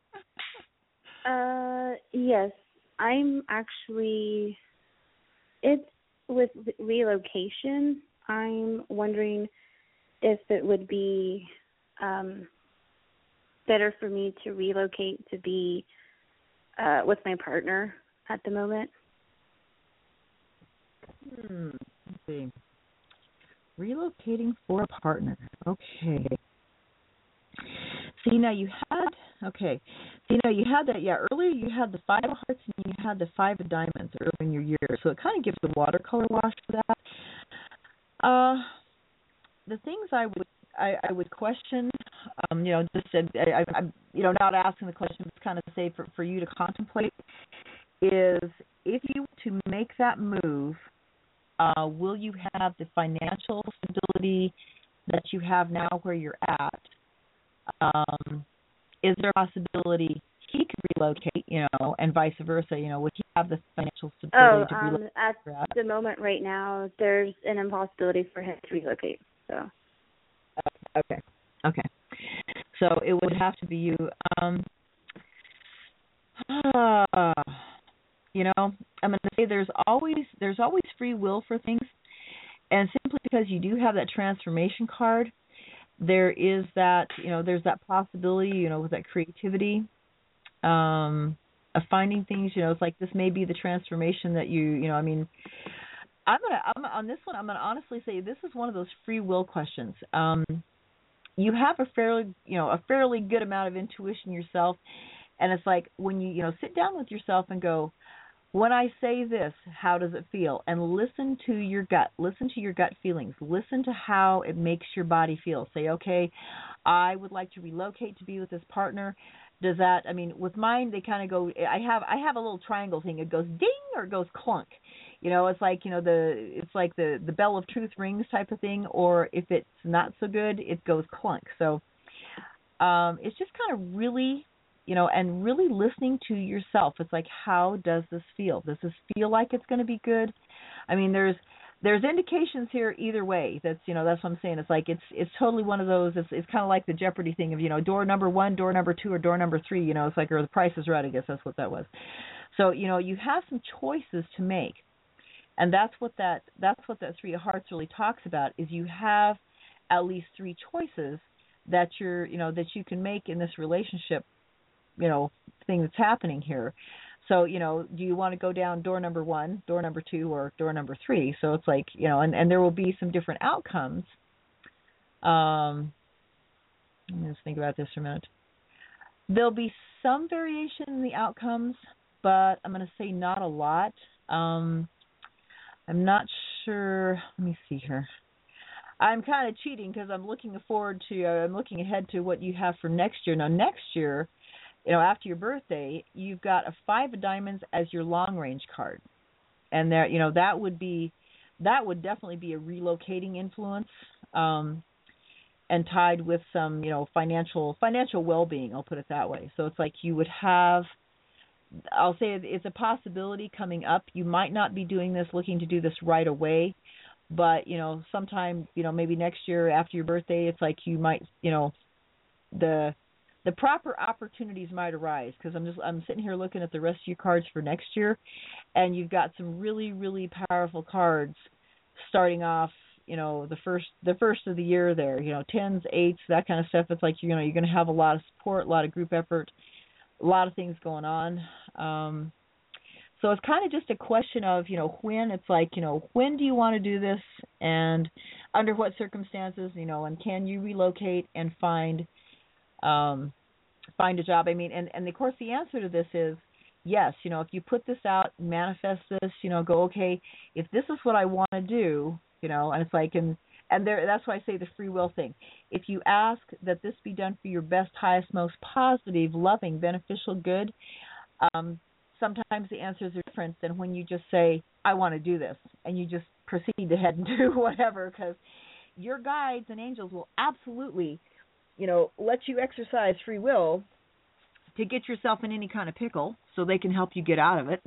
Uh, yes. I'm actually, it's with relocation. I'm wondering if it would be um, better for me to relocate to be uh, with my partner at the moment. Hmm. Let's see. Relocating for a partner. Okay. See, now you had, okay. See, now you had that, yeah, earlier you had the five of hearts and you had the five of diamonds earlier in your year. So it kind of gives the watercolor wash for that. Uh, the things I would I, I would question, um, you know, just said, I, I, I'm, you know, not asking the question, but kind of say for, for you to contemplate is if you were to make that move, uh, will you have the financial stability that you have now where you're at? Um, is there a possibility he could relocate, you know, and vice versa? You know, would he have the financial stability Oh, to um, relocate? at the moment right now, there's an impossibility for him to relocate. So. Okay. Okay. So it would have to be you. Um, uh, you know, I'm going to say there's always there's always free will for things, and simply because you do have that transformation card, there is that you know there's that possibility, you know, with that creativity, um, of finding things. You know, it's like this may be the transformation that you you know. I mean, I'm gonna I'm, on this one. I'm gonna honestly say this is one of those free will questions. Um, you have a fairly, you know, a fairly good amount of intuition yourself, and it's like when you, you know, sit down with yourself and go, when I say this, how does it feel? And listen to your gut. Listen to your gut feelings. Listen to how it makes your body feel. Say, okay, I would like to relocate to be with this partner. Does that? I mean, with mine, they kind of go. I have I have a little triangle thing. It goes ding or it goes clunk. You know, it's like, you know, the it's like the, the bell of truth rings type of thing, or if it's not so good, it goes clunk. So um, it's just kind of really, you know, and really listening to yourself. It's like, how does this feel? Does this feel like it's going to be good? I mean, there's there's indications here either way. That's, you know, that's what I'm saying. It's like it's it's totally one of those. It's it's kind of like the Jeopardy thing of, you know, door number one, door number two, or door number three. You know, it's like, or the Price is Right. I guess that's what that was. So, you know, you have some choices to make. And that's what that that's what that Three of Hearts really talks about, is you have at least three choices that you're you know that you can make in this relationship, you know, thing that's happening here. So, you know, do you want to go down door number one, door number two, or door number three? So it's like, you know, and, and there will be some different outcomes. Um, let me just think about this for a minute. There'll be some variation in the outcomes, but I'm going to say not a lot. Um, I'm not sure. Let me see here. I'm kind of cheating because I'm looking forward to, uh, I'm looking ahead to what you have for next year. Now, next year, you know, after your birthday, you've got a five of diamonds as your long range card. And there, you know, that would be, that would definitely be a relocating influence, um, and tied with some, you know, financial, financial well-being, I'll put it that way. So it's like you would have, I'll say it's a possibility coming up. You might not be doing this, looking to do this right away, but, you know, sometime, you know, maybe next year after your birthday, it's like you might, you know, the the proper opportunities might arise, because I'm just, I'm sitting here looking at the rest of your cards for next year, and you've got some really, really powerful cards starting off, you know, the first, the first of the year there, you know, tens, eights, that kind of stuff. It's like, you know, you're going to have a lot of support, a lot of group effort, a lot of things going on. Um, so it's kind of just a question of, you know, when. It's like, you know, when do you want to do this, and under what circumstances, you know, and can you relocate and find um, find a job? I mean, and, and of course the answer to this is yes. You know, if you put this out, manifest this, you know, go, okay, if this is what I want to do, you know, and it's like, and And there, that's why I say the free will thing. If you ask that this be done for your best, highest, most positive, loving, beneficial good, um, sometimes the answers are different than when you just say, I want to do this, and you just proceed ahead and do whatever, because your guides and angels will absolutely, you know, let you exercise free will to get yourself in any kind of pickle so they can help you get out of it.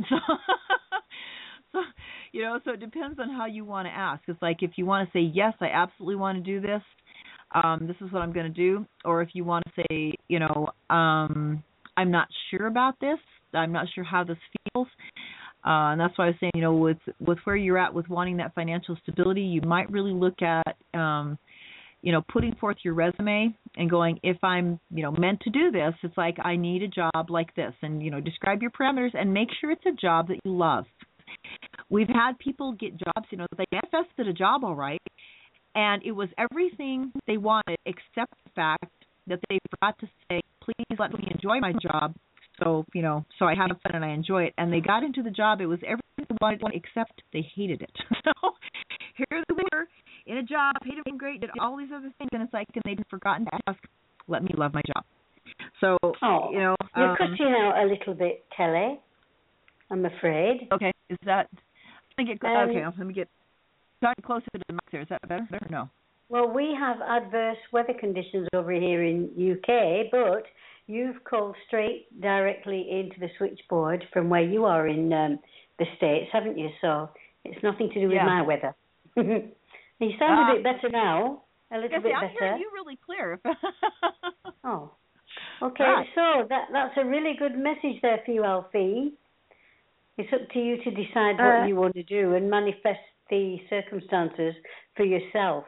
So, you know, so it depends on how you want to ask. It's like if you want to say, yes, I absolutely want to do this, um, this is what I'm going to do. Or if you want to say, you know, um, I'm not sure about this, I'm not sure how this feels. Uh, and that's why I was saying, you know, with, with where you're at with wanting that financial stability, you might really look at, um, you know, putting forth your resume and going, if I'm, you know, meant to do this, it's like I need a job like this, and, you know, describe your parameters and make sure it's a job that you love. We've had people get jobs, you know, they manifested a job all right, and it was everything they wanted except the fact that they forgot to say, please let me enjoy my job, so, you know, so I have fun and I enjoy it. And they got into the job, it was everything they wanted except they hated it. So here they were in a job, hated it great, did all these other things, and it's like, and they'd forgotten to ask, let me love my job. So, oh, you know. You're um, cutting out a little bit, Kelly, I'm afraid. Okay, is that, let me get, Um, okay, let me get, talk closer to the mic there, is that better? Better? No. Well, we have adverse weather conditions over here in U K, but you've called straight directly into the switchboard from where you are in um, the States, haven't you? So it's nothing to do with Yeah. my weather. You sound Ah. a bit better now, a little Yeah, bit see, I'm better. hearing you really clear. Oh, okay. Right. So that that's a really good message there for you, Alfie. It's up to you to decide what Uh, you want to do and manifest the circumstances for yourself.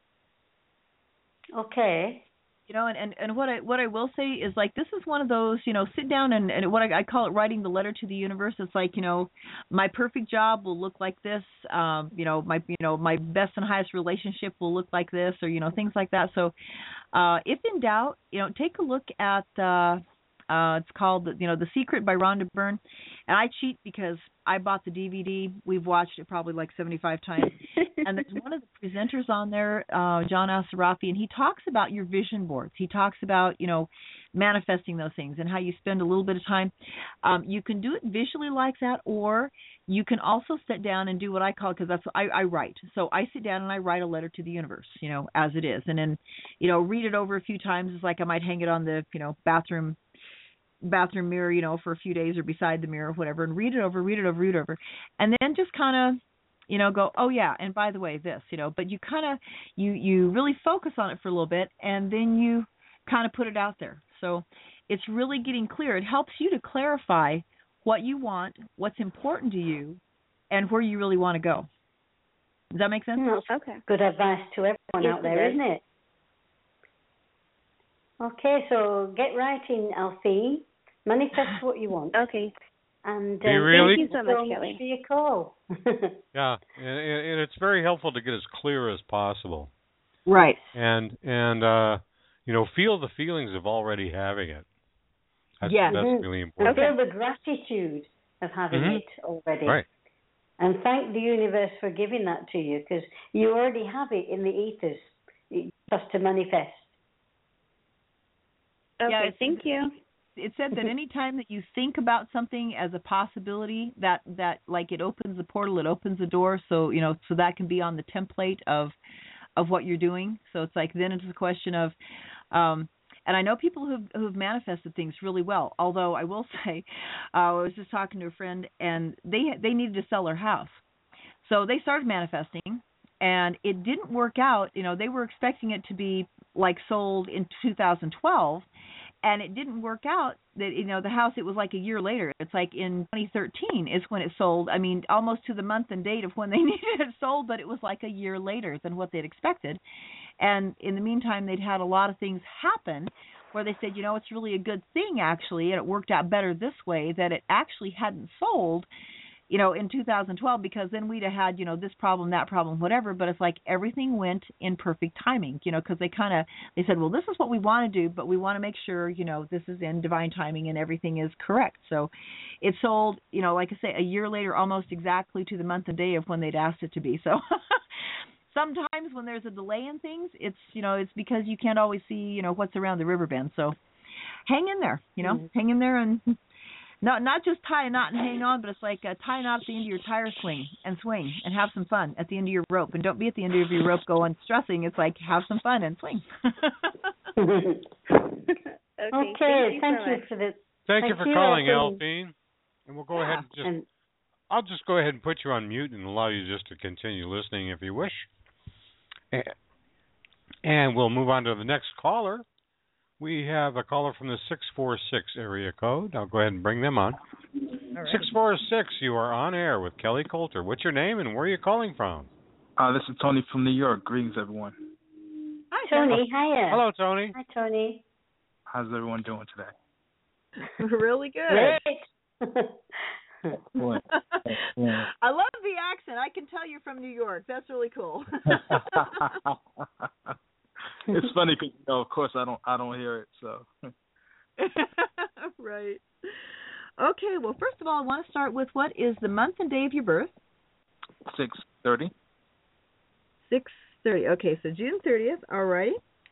Okay. You know, and, and, and what I what I will say is, like, this is one of those, you know, sit down and, and what I, I call it writing the letter to the universe. It's like, you know, my perfect job will look like this. Um, you know, my you know my best and highest relationship will look like this, or, you know, things like that. So, uh, if in doubt, you know, take a look at. Uh, uh, it's called, you know, The Secret by Rhonda Byrne, and I cheat because I bought the D V D. We've watched it probably like seventy-five times. And there's one of the presenters on there, uh, John Assarafi, and he talks about your vision boards. He talks about, you know, manifesting those things and how you spend a little bit of time. Um, you can do it visually like that, or you can also sit down and do what I call, because that's what I, I write. So I sit down and I write a letter to the universe, you know, as it is. And then, you know, read it over a few times. It's like I might hang it on the, you know, bathroom bathroom mirror, you know, for a few days, or beside the mirror or whatever, and read it over, read it over, read it over. And then just kind of, you know, go, oh yeah, and by the way, this, you know, but you kind of, you, you really focus on it for a little bit, and then you kind of put it out there. So it's really getting clear. It helps you to clarify what you want, what's important to you, and where you really want to go. Does that make sense? Okay. Good advice to everyone Yes, out there, it isn't it? Okay, so get writing, Alfie. Manifest what you want. Okay. And Be um, really- Thank you so much, Kelly. for your call. Yeah, and, and it's very helpful to get as clear as possible, Right. and and uh, you know, feel the feelings of already having it. That's, Yes. that's Mhm. really And important. feel the gratitude of having Mhm. it already. Right. And thank the universe for giving that to you, because you already have it in the ethers. It just to manifest. Okay, Yeah, it's- thank you. It said that any time that you think about something as a possibility, that that like it opens the portal, it opens the door. So, you know, so that can be on the template of of what you're doing. So it's like, then it's a question of, um, and I know people who've who've manifested things really well. Although I will say, uh, I was just talking to a friend, and they they needed to sell their house, so they started manifesting, and it didn't work out. You know, they were expecting it to be like sold in two thousand twelve. And it didn't work out. That, you know, the house, it was like a year later. It's like in twenty thirteen is when it sold. I mean, almost to the month and date of when they needed it sold, but it was like a year later than what they'd expected. And in the meantime, they'd had a lot of things happen where they said, you know, it's really a good thing, actually, and it worked out better this way, that it actually hadn't sold, you know, in two thousand twelve, because then we'd have had, you know, this problem, that problem, whatever. But it's like everything went in perfect timing, you know, because they kind of, they said, well, this is what we want to do, but we want to make sure, you know, this is in divine timing and everything is correct. So it sold, you know, like I say, a year later, almost exactly to the month and day of when they'd asked it to be. So sometimes when there's a delay in things, it's, you know, it's because you can't always see, you know, what's around the river bend. So hang in there, you know, mm-hmm. hang in there, and Not not just tie a knot and hang on, but it's like uh, tie a knot at the end of your tire swing and swing and have some fun at the end of your rope. And don't be at the end of your rope going stressing. It's like have some fun and swing. okay, okay, thank you, thank so you much. for the. Thank, thank you for you, calling, Alfie. Alfie. And we'll go yeah. ahead and just. And, I'll just go ahead and put you on mute and allow you just to continue listening if you wish. And we'll move on to the next caller. We have a caller from the six four six area code. I'll go ahead and bring them on. All right. six four six, you are on air with Kelly Coulter. What's your name and where are you calling from? Uh, this is Tony from New York. Greetings, everyone. Hi, Tony. Hiya. Hello, Tony. Hi, Tony. How's everyone doing today? Really good. Great. Excellent. Excellent. I love the accent. I can tell you're from New York. That's really cool. It's funny because, you know, of course, I don't, I don't hear it. So. Right. Okay. Well, first of all, I want to start with what is the month and day of your birth? Six thirty. Six thirty. Okay, so June thirtieth. All right.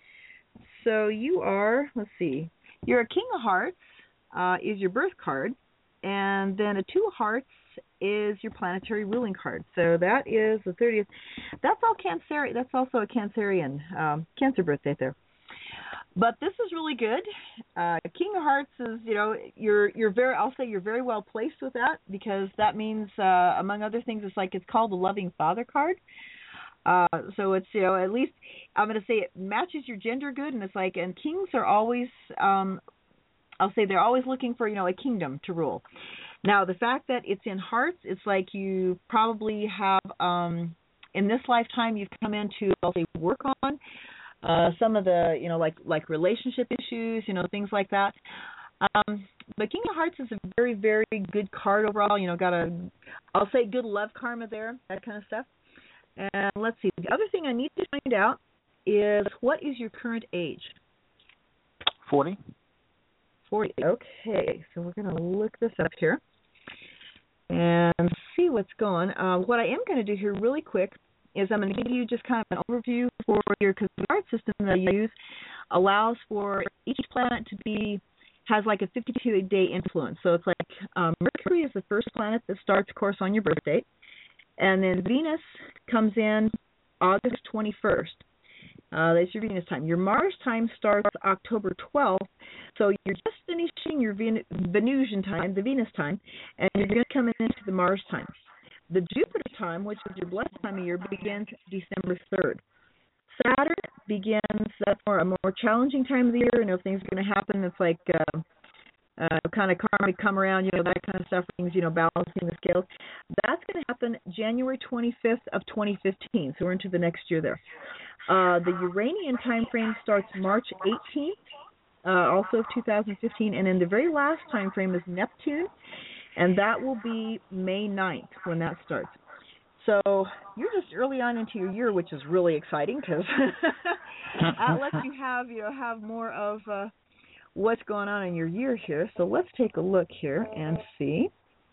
So you are. Let's see. You're a King of Hearts. Uh, is your birth card, and then a Two of Hearts is your planetary ruling card. So that is the thirtieth. That's all Cancer. That's also a Cancerian um, Cancer birthday there. But this is really good. Uh, King of Hearts is, you know, you're you're very. I'll say you're very well placed with that, because that means, uh, among other things, it's like it's called the Loving Father card. Uh, so it's, you know, at least I'm going to say it matches your gender good, and it's like, and kings are always, um, I'll say they're always looking for, you know, a kingdom to rule. Now, the fact that it's in hearts, it's like you probably have, um, in this lifetime, you've come in to, I'll say, work on uh, some of the, you know, like like relationship issues, you know, things like that. Um, but King of Hearts is a very, very good card overall. You know, got a, I'll say, good love karma there, that kind of stuff. And let's see, the other thing I need to find out is, what is your current age? Forty. Forty. Okay, so we're going to look this up here and see what's going on. Uh, what I am going to do here really quick is I'm going to give you just kind of an overview for your, because the card system that I use allows for each planet to be, has like a fifty-two day influence. So it's like um, Mercury is the first planet that starts, of course, on your birth date. And then Venus comes in August twenty-first. Uh, that's your Venus time. Your Mars time starts October twelfth. So you're just finishing your Ven- Venusian time, the Venus time, and you're going to come into the Mars time. The Jupiter time, which is your blessed time of year, begins December third. Saturn begins, that's more, a more challenging time of the year. You know, if things are going to happen, it's like uh, uh, kind of karma come around, you know, that kind of stuff, things, you know, balancing the scales. That's going to happen January twenty-fifth of twenty fifteen, so we're into the next year there. Uh, the Uranian time frame starts March eighteenth, uh, also of two thousand fifteen, and then the very last time frame is Neptune, and that will be May ninth when that starts. So you're just early on into your year, which is really exciting, because that lets you have, you know, have more of uh, what's going on in your year here. So let's take a look here and see.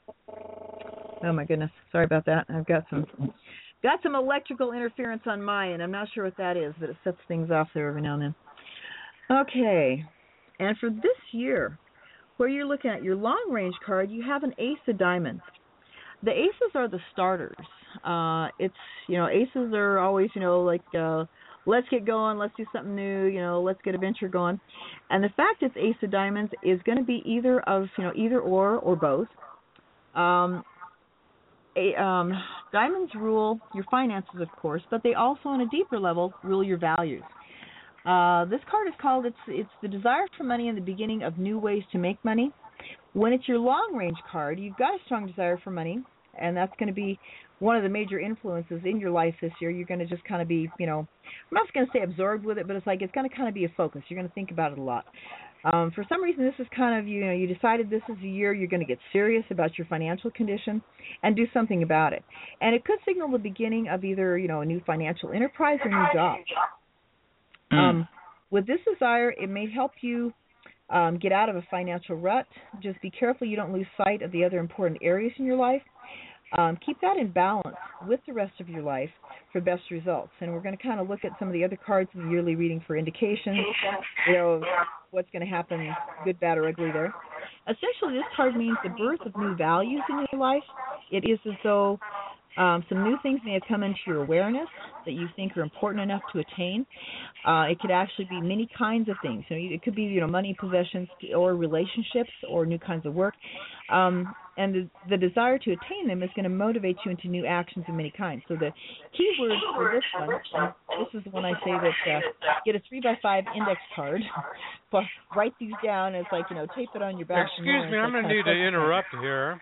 Oh my goodness, sorry about that. I've got some got some electrical interference on my end. I'm not sure what that is, but it sets things off there every now and then. Okay, and for this year, where you're looking at your long range card, you have an Ace of Diamonds. The aces are the starters. Uh, it's, you know, aces are always, you know, like, uh, let's get going, let's do something new, you know, let's get a venture going. And the fact it's Ace of Diamonds is going to be either of, you know, either or or both. Um, a, um, diamonds rule your finances, of course, but they also, on a deeper level, rule your values. Uh, this card is called, it's, it's the desire for money and the beginning of new ways to make money. When it's your long-range card, you've got a strong desire for money, and that's going to be one of the major influences in your life this year. You're going to just kind of be, you know, I'm not going to say absorbed with it, but it's like it's going to kind of be a focus. You're going to think about it a lot. Um, for some reason, this is kind of, you know, you decided this is a year you're going to get serious about your financial condition and do something about it. And it could signal the beginning of either, you know, a new financial enterprise or a new job. Mm. Um, with this desire, it may help you Um, get out of a financial rut. Just be careful you don't lose sight of the other important areas in your life. Um, keep that in balance with the rest of your life for best results. And we're going to kind of look at some of the other cards in the yearly reading for indications, you know, what's going to happen, good, bad, or ugly there. Essentially, this card means the birth of new values in your life. It is as though Um, some new things may have come into your awareness that you think are important enough to attain. Uh, it could actually be many kinds of things. So it could be, you know, money, possessions, or relationships, or new kinds of work. Um, and the, the desire to attain them is going to motivate you into new actions of many kinds. So the key word for this one, and this is the one I say that uh, get a three by five index card, but write these down as like, you know, tape it on your back. Excuse me, I'm going to need to interrupt here.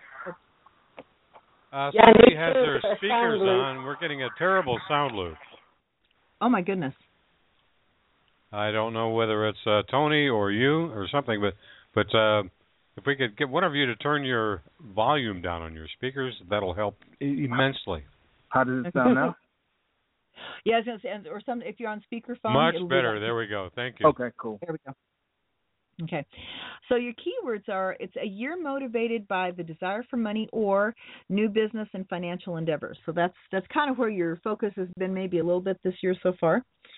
Uh, Yeah, somebody me has too. their A speakers sound loop. on. We're getting a terrible sound loop. Oh, my goodness. I don't know whether it's uh, Tony or you or something, but but uh, if we could get one of you to turn your volume down on your speakers, that'll help immensely. How does it sound now? Yeah, I was gonna say, or some if you're on speakerphone. Much it'll better. Be there we go. Thank you. Okay, cool. There we go. Okay. So your keywords are, it's a year motivated by the desire for money or new business and financial endeavors. So that's that's kind of where your focus has been maybe a little bit this year so far.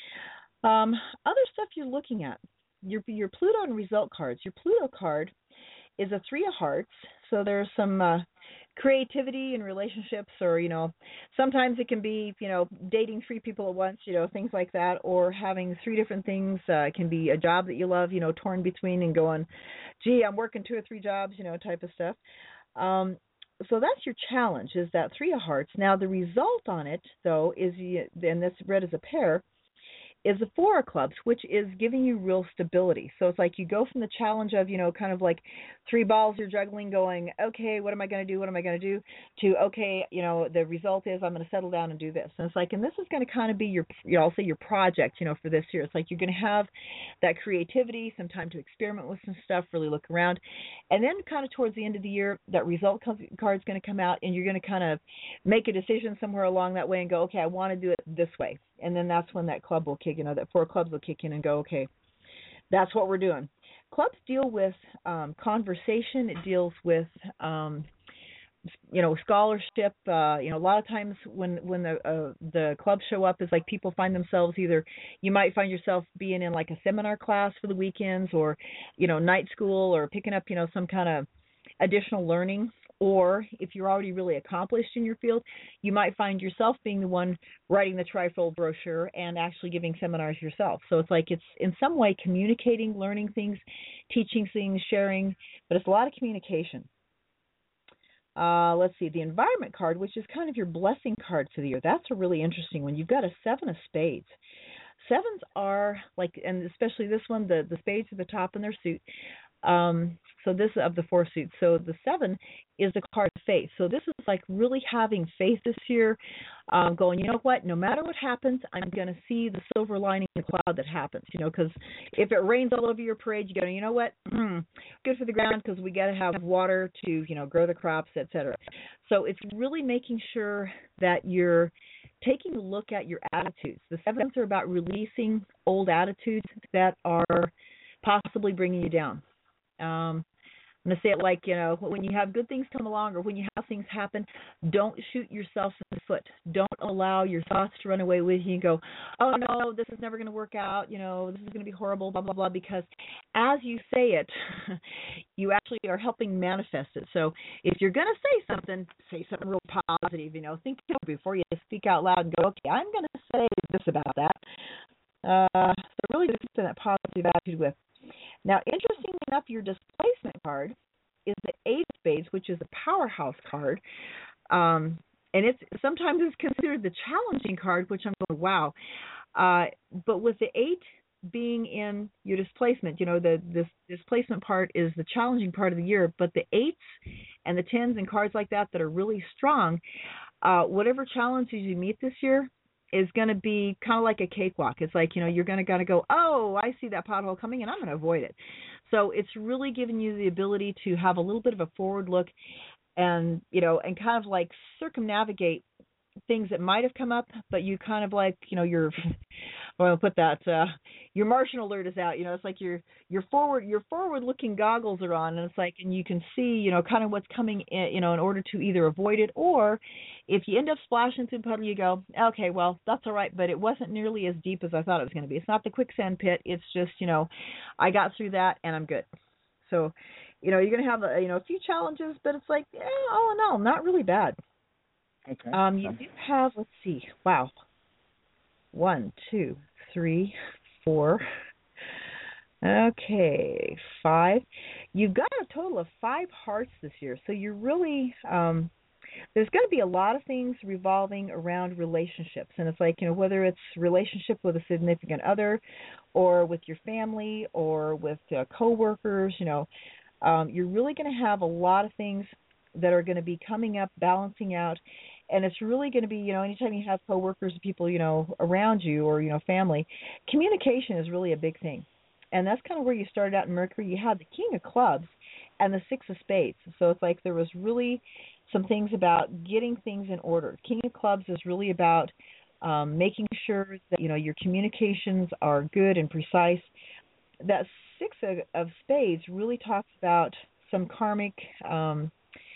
Um, other stuff you're looking at, your your Pluto and result cards. Your Pluto card is a three of hearts. So there's some uh, creativity in relationships, or, you know, sometimes it can be, you know, dating three people at once, you know, things like that, or having three different things. Uh, it can be a job that you love, you know, torn between and going, gee, I'm working two or three jobs, you know, type of stuff. Um, so that's your challenge, is that three of hearts. Now, the result on it, though, is, you, and this read as a pair, is the four of clubs, which is giving you real stability. So it's like you go from the challenge of, you know, kind of like three balls you're juggling going, okay, what am I going to do? What am I going to do? To, okay, you know, the result is I'm going to settle down and do this. And it's like, and this is going to kind of be your, you know, I'll say your project, you know, for this year. It's like you're going to have that creativity, some time to experiment with some stuff, really look around. And then kind of towards the end of the year, that result card is going to come out, and you're going to kind of make a decision somewhere along that way and go, okay, I want to do it this way. And then that's when that club will kick in, or that four clubs will kick in and go, okay, that's what we're doing. Clubs deal with um, conversation. It deals with, um, you know, scholarship. Uh, you know, a lot of times when when the uh, the clubs show up, is like people find themselves either, you might find yourself being in like a seminar class for the weekends, or, you know, night school, or picking up, you know, some kind of additional learning. Or if you're already really accomplished in your field, you might find yourself being the one writing the trifold brochure and actually giving seminars yourself. So it's like it's in some way communicating, learning things, teaching things, sharing, but it's a lot of communication. Uh, let's see, the environment card, which is kind of your blessing card for the year. That's a really interesting one. You've got a seven of spades. Sevens are like, and especially this one, the, the spades at the top in their suit. Um, so this of the four suits. So the seven is the card of faith. So this is like really having faith this year, um, going, you know what, no matter what happens, I'm going to see the silver lining in the cloud that happens, you know, because if it rains all over your parade, you go, you know what, good for the ground, because we got to have water to, you know, grow the crops, et cetera. So it's really making sure that you're taking a look at your attitudes. The sevens are about releasing old attitudes that are possibly bringing you down. Um, I'm going to say it like, you know, when you have good things come along, or when you have things happen, don't shoot yourself in the foot. Don't allow your thoughts to run away with you and go, oh, no, this is never going to work out. You know, this is going to be horrible, blah, blah, blah, because as you say it, you actually are helping manifest it. So if you're going to say something, say something real positive, you know, think before you speak out loud and go, okay, I'm going to say this about that. Uh, so really just keep that positive attitude with. Now, interestingly enough, your displacement card is the eight of spades, which is a powerhouse card, um, and it's sometimes it's considered the challenging card, which I'm going, wow. Uh, but with the eight being in your displacement, you know, the this displacement part is the challenging part of the year, but the eights and the tens and cards like that that are really strong, uh, whatever challenges you meet this year is going to be kind of like a cakewalk. It's like, you know, you're going to gotta go, oh, I see that pothole coming, and I'm going to avoid it. So it's really giving you the ability to have a little bit of a forward look, and, you know, and kind of like circumnavigate things that might have come up, but you kind of like, you know, your, well, I'll put that, uh, your Martian alert is out. You know, it's like your your forward your forward looking goggles are on, and it's like, and you can see, you know, kind of what's coming in, you know, in order to either avoid it, or if you end up splashing through the puddle, you go, okay, well, that's all right, but it wasn't nearly as deep as I thought it was going to be. It's not the quicksand pit. It's just, you know, I got through that and I'm good. So, you know, you're going to have a, you know, a few challenges, but it's like, eh, all in all, not really bad. Okay. Um, you do have, let's see, wow, one, two, three, four, okay, five. You've got a total of five hearts this year, so you're really, um, there's going to be a lot of things revolving around relationships, and it's like, you know, whether it's relationship with a significant other, or with your family, or with uh, coworkers, you know, um, you're really going to have a lot of things that are going to be coming up, balancing out, And it's really going to be, you know, anytime you have coworkers, people, you know, around you or, you know, family, communication is really a big thing. And that's kind of where you started out in Mercury. You had the King of Clubs and the Six of Spades. So it's like there was really some things about getting things in order. King of Clubs is really about um, making sure that, you know, your communications are good and precise. That Six of, of Spades really talks about some karmic um,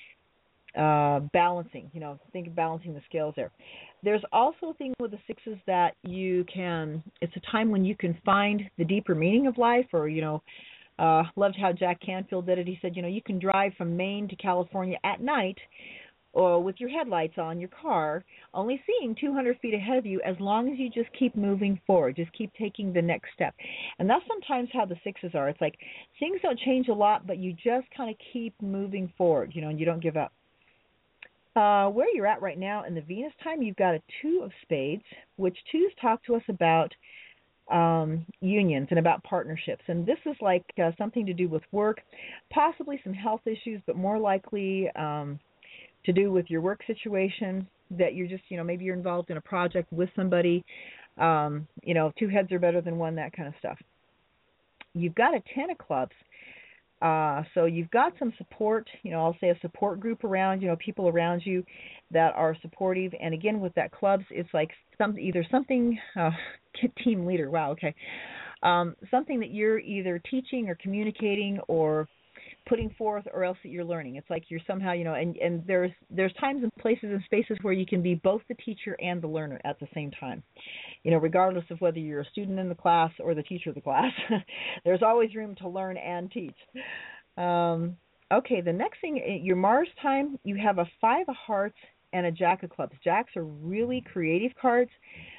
uh, balancing, you know, think of balancing the scales there. There's also a thing with the sixes that you can, it's a time when you can find the deeper meaning of life, or, you know, uh, loved how Jack Canfield did it. He said, you know, you can drive from Maine to California at night or with your headlights on your car, only seeing two hundred feet ahead of you, as long as you just keep moving forward, just keep taking the next step. And that's sometimes how the sixes are. It's like things don't change a lot, but you just kind of keep moving forward, you know, and you don't give up. Uh, where you're at right now in the Venus time, you've got a Two of Spades, which twos talk to us about um, unions and about partnerships. And this is like uh, something to do with work, possibly some health issues, but more likely um, to do with your work situation, that you're just, you know, maybe you're involved in a project with somebody, um, you know, two heads are better than one, that kind of stuff. You've got a Ten of Clubs. Uh, so you've got some support, you know, I'll say a support group around, you know, people around you that are supportive. And again, with that clubs, it's like some either something, uh, team leader, wow, okay, um, something that you're either teaching or communicating or putting forth, or else that you're learning. It's like you're somehow, you know, and, and there's there's times and places and spaces where you can be both the teacher and the learner at the same time. You know, regardless of whether you're a student in the class or the teacher of the class, there's always room to learn and teach. Um, okay, the next thing, your Mars time, you have a Five of Hearts and a Jack of Clubs. Jacks are really creative cards.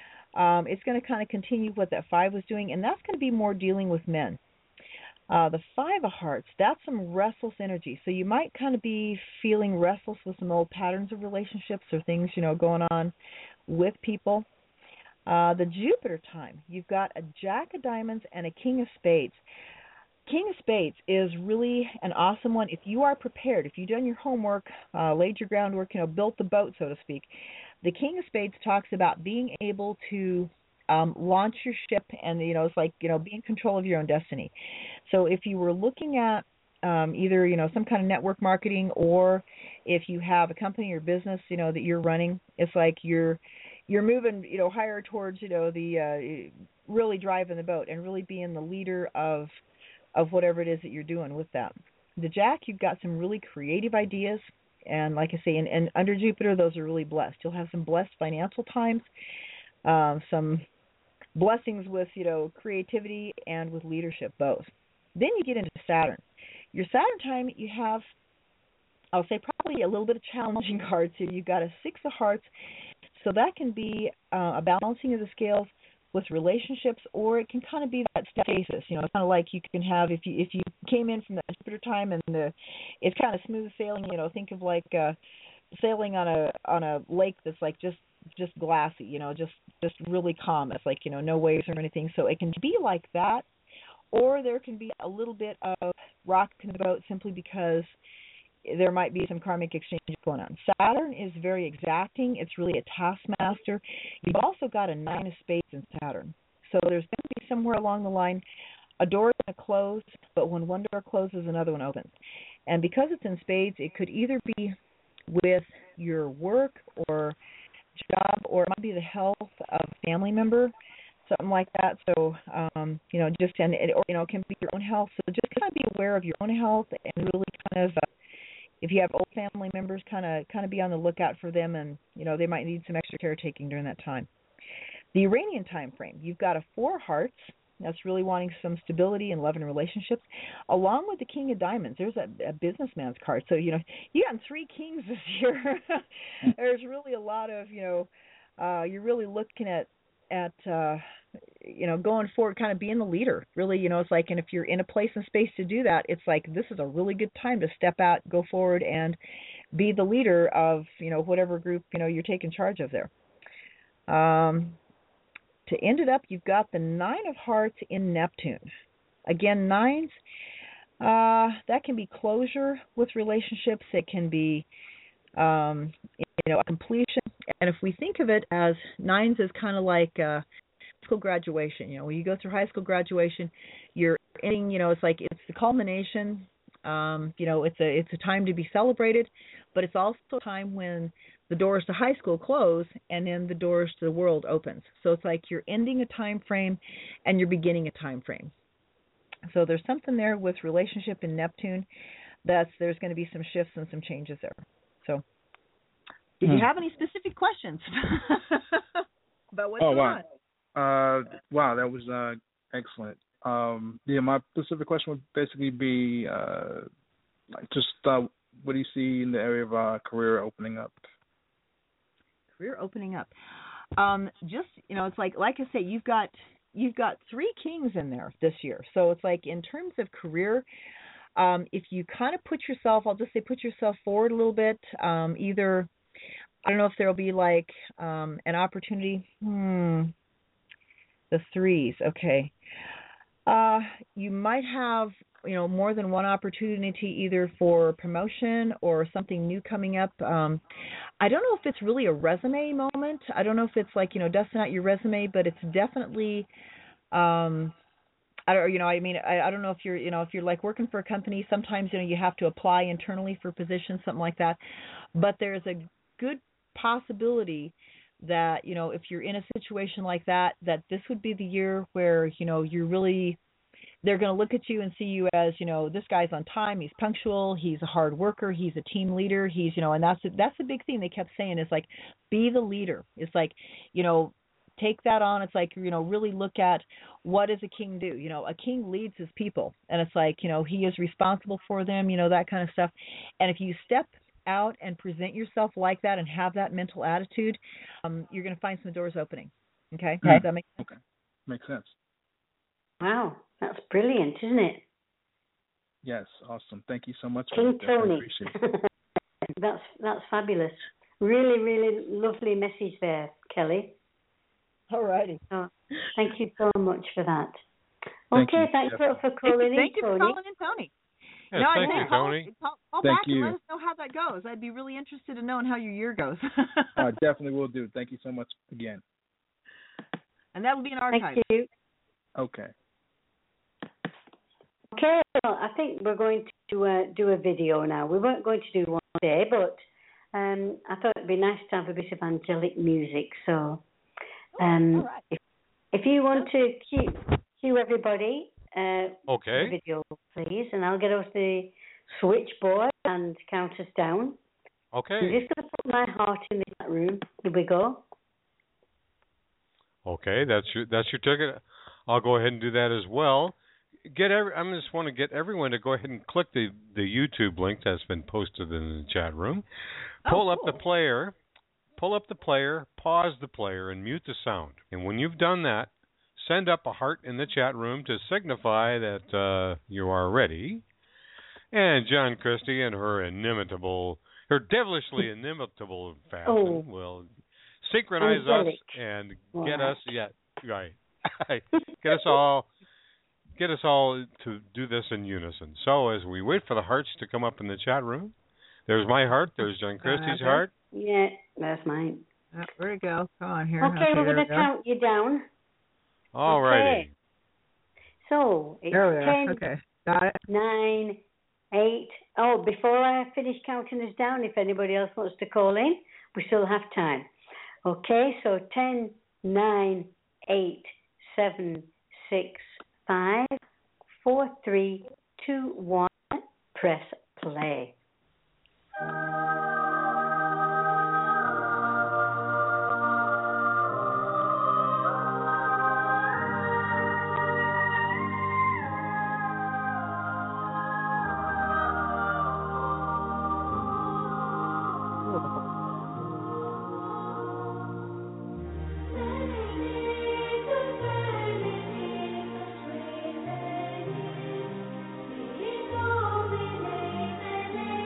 Um, it's going to kind of continue what that five was doing, and that's going to be more dealing with men. Uh, the Five of Hearts, that's some restless energy. So you might kind of be feeling restless with some old patterns of relationships or things, you know, going on with people. Uh, the Jupiter time, you've got a Jack of Diamonds and a King of Spades. King of Spades is really an awesome one if you are prepared, if you've done your homework, uh, laid your groundwork, you know, built the boat, so to speak. The King of Spades talks about being able to Um, launch your ship, and, you know, it's like, you know, be in control of your own destiny. So if you were looking at um, either, you know, some kind of network marketing, or if you have a company or business, you know, that you're running, it's like you're you're moving, you know, higher towards, you know, the uh, really driving the boat and really being the leader of of whatever it is that you're doing with that. The Jack, you've got some really creative ideas, and like I say, and, and under Jupiter, those are really blessed. You'll have some blessed financial times, uh, some blessings with, you know, creativity and with leadership, both. Then you get into Saturn. Your Saturn time, you have, I'll say, probably a little bit of challenging cards here. You've got a Six of Hearts, so that can be uh, a balancing of the scales with relationships, or it can kind of be that stasis. You know, it's kind of like you can have, if you if you came in from that Jupiter time and the it's kind of smooth sailing. You know, think of like uh, sailing on a on a lake that's like just just glassy, you know, just just really calm. It's like, you know, no waves or anything. So it can be like that, or there can be a little bit of rock in the boat simply because there might be some karmic exchange going on. Saturn is very exacting. It's really a taskmaster. You've also got a Nine of Spades in Saturn. So there's going to be somewhere along the line a door is going to close, but when one door closes, another one opens. And because it's in spades, it could either be with your work or job, or it might be the health of a family member, something like that. So, um, you know, just, and it, or, you know, it can be your own health. So just kind of be aware of your own health, and really kind of, uh, if you have old family members, kind of kind of be on the lookout for them, and, you know, they might need some extra caretaking during that time. The Uranian time frame, you've got a Four of Hearts. That's really wanting some stability in love and relationships, along with the King of Diamonds. There's a, a businessman's card. So, you know, you got three kings this year. There's really a lot of, you know, uh, you're really looking at, at uh, you know, going forward, kind of being the leader. Really, you know, it's like, and if you're in a place and space to do that, it's like this is a really good time to step out, go forward, and be the leader of, you know, whatever group, you know, you're taking charge of there. Um To end it up, you've got the Nine of Hearts in Neptune. Again, nines, uh, that can be closure with relationships. It can be um, you know, a completion. And if we think of it as nines as kind of like uh, school graduation, you know, when you go through high school graduation, you're ending, you know, it's like it's the culmination. Um, you know, it's a it's a time to be celebrated, but it's also a time when the doors to high school close and then the doors to the world opens. So it's like you're ending a time frame and you're beginning a time frame. So there's something there with relationship in Neptune that's there's going to be some shifts and some changes there. So did hmm. you have any specific questions about what's oh, going wow. on? Uh, wow, that was uh, excellent. Um, yeah, my specific question would basically be uh, like just uh, what do you see in the area of uh, career opening up? Career opening up. Um, just you know, it's like like I say, you've got you've got three kings in there this year. So it's like in terms of career, um, if you kind of put yourself, I'll just say put yourself forward a little bit. Um, either I don't know if there'll be like um, an opportunity. Hmm. The threes, okay. Uh, you might have, you know, more than one opportunity either for promotion or something new coming up. Um, I don't know if it's really a resume moment. I don't know if it's like, you know, dusting out your resume, but it's definitely, um, I don't, you know, I mean, I, I don't know if you're, you know, if you're like working for a company, sometimes, you know, you have to apply internally for positions, something like that. But there's a good possibility that, you know, if you're in a situation like that, that this would be the year where, you know, you're really, they're going to look at you and see you as, you know, this guy's on time, he's punctual, he's a hard worker, he's a team leader, he's, you know, and that's, that's the big thing they kept saying is like, be the leader. It's like, you know, take that on. It's like, you know, really look at what does a king do? You know, a king leads his people, and it's like, you know, he is responsible for them, you know, that kind of stuff. And if you step out and present yourself like that and have that mental attitude, um, you're going to find some doors opening. Okay? Okay. Does that make sense? Okay. Makes sense. Wow, that's brilliant, isn't it? Yes, awesome. Thank you so much. King Tony. It. that's that's fabulous. Really, really lovely message there, Kelly. All righty. Oh, thank you so much for that. Thank okay, you. thanks Yes. for calling thank you, in, Thank you Tony. for calling in, Tony. Yes, no, thank I you, think call, Tony. Call, call Thank back you. and let us know how that goes. I'd be really interested in knowing how your year goes. I definitely will do. Thank you so much again. And that'll be an archive. Thank you. Okay. Okay, well, I think we're going to uh, do a video now. We weren't going to do one today, but um, I thought it'd be nice to have a bit of angelic music. So um, All right. if, if you want to cue, cue everybody, uh, Okay. the video, please, and I'll get off the switchboard and count us down. Okay. I'm just going to put my heart in the chat room. Here we go. Okay, that's your that's your ticket. I'll go ahead and do that as well. Get every. I just want to get everyone to go ahead and click the the YouTube link that's been posted in the chat room. Pull Oh, up cool. the player. Pull up the player. Pause the player and mute the sound. And when you've done that, send up a heart in the chat room to signify that uh, you are ready. And John Christie, in her inimitable, her devilishly inimitable fashion, Oh. will synchronize Angelic. us and All get right. us, yeah, right, get us all, get us all to do this in unison. So as we wait for the hearts to come up in the chat room, there's my heart. There's John Christie's okay. heart. Yeah, that's mine. Oh, where'd it go? Come on here. Okay, we're there going we to go. count you down. All righty. Okay. So, it's There we are. ten, Okay. Got it. nine, eight. Oh, before I finish counting us down, if anybody else wants to call in, we still have time. Okay, so ten, nine, eight, seven, six, five, four, three, two, one. Press play. Thank you.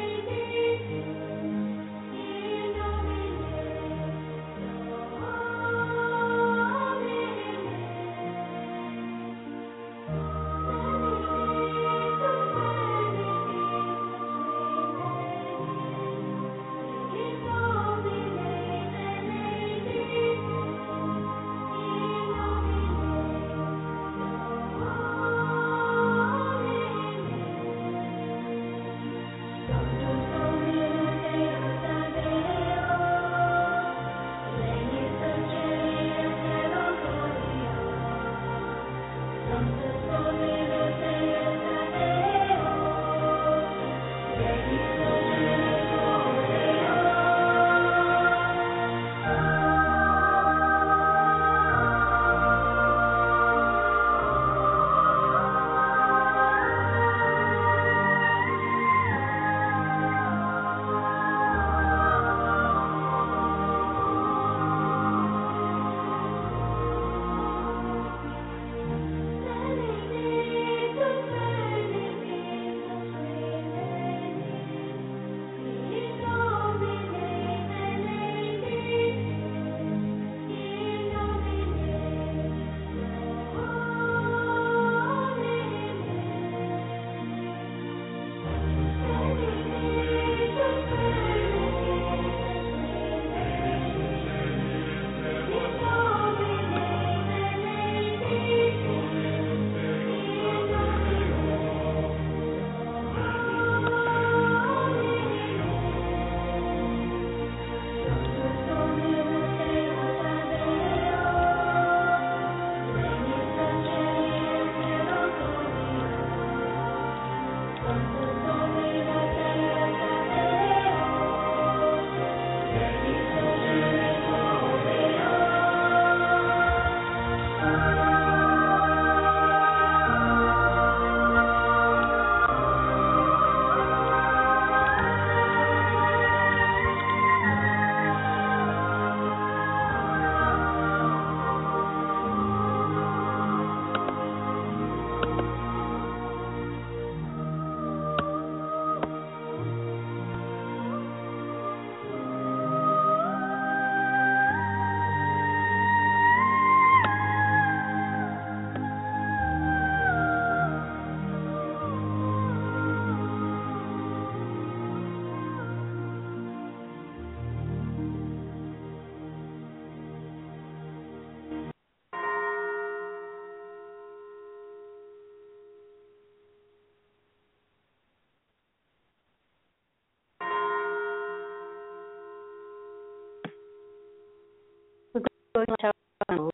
going to light our candle,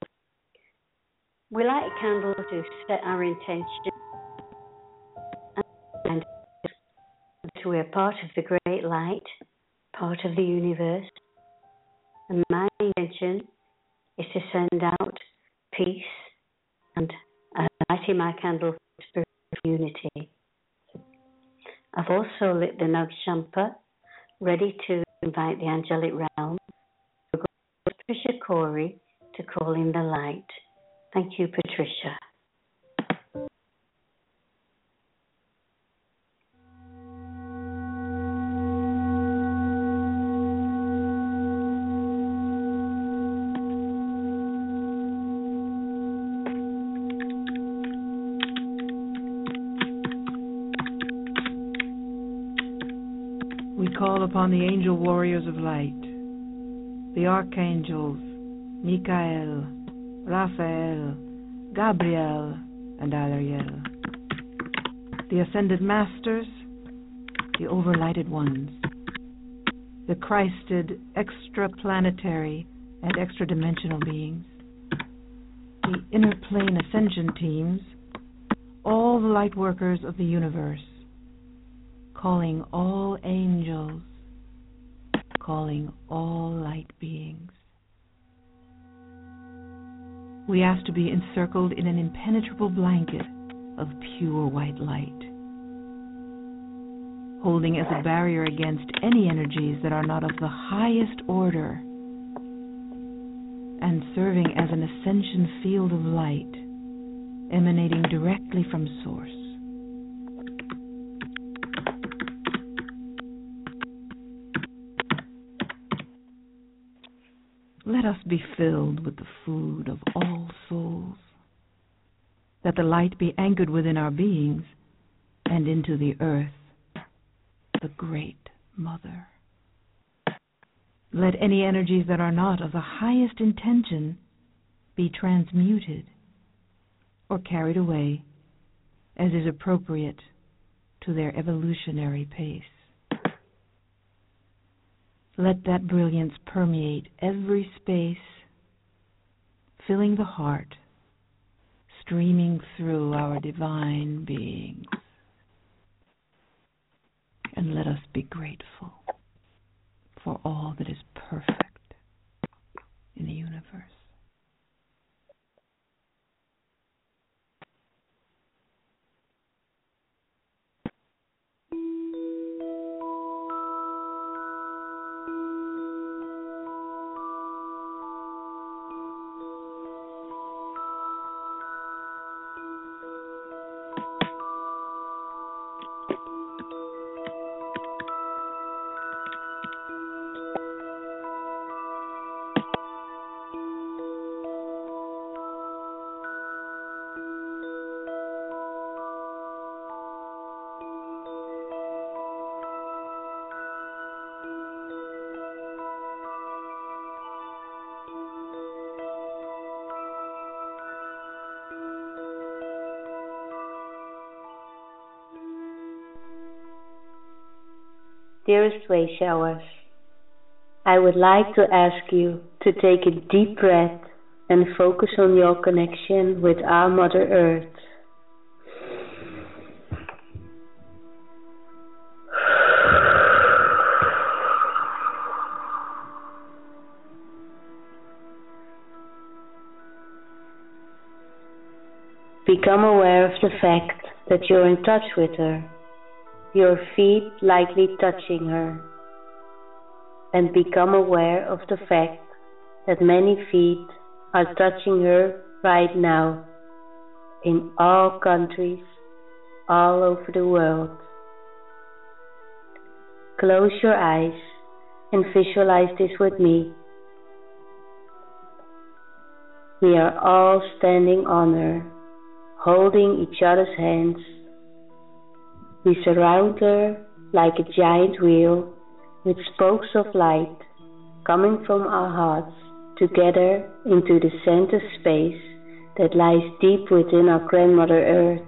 we light a candle to set our intention and that we're part of the great light, part of the universe. And my intention is to send out peace and uh, lighting my candle for spiritual unity. I've also lit the Nag Shampa, ready to invite the angelic realm, Patricia Corey, to call in the light. Thank you, Patricia. We call upon the angel warriors of light, the archangels, Michael, Raphael, Gabriel, and Ariel, the ascended masters, the overlighted ones, the Christed extraplanetary and extra-dimensional beings, the inner plane ascension teams, all the light workers of the universe, calling all angels, calling all light beings. We ask to be encircled in an impenetrable blanket of pure white light, holding as a barrier against any energies that are not of the highest order, and serving as an ascension field of light emanating directly from Source. Let us be filled with the food of all souls, that the light be anchored within our beings and into the earth, the Great Mother. Let any energies that are not of the highest intention be transmuted or carried away as is appropriate to their evolutionary pace. Let that brilliance permeate every space, filling the heart, streaming through our divine beings. And let us be grateful for all that is perfect in the universe. Dearest way showers, I would like to ask you to take a deep breath and focus on your connection with our Mother Earth. Become aware of the fact that you're in touch with her, your feet lightly touching her, and become aware of the fact that many feet are touching her right now in all countries, all over the world. Close your eyes and visualize this with me. We are all standing on her, holding each other's hands. We surround her like a giant wheel with spokes of light coming from our hearts together into the center space that lies deep within our Grandmother Earth.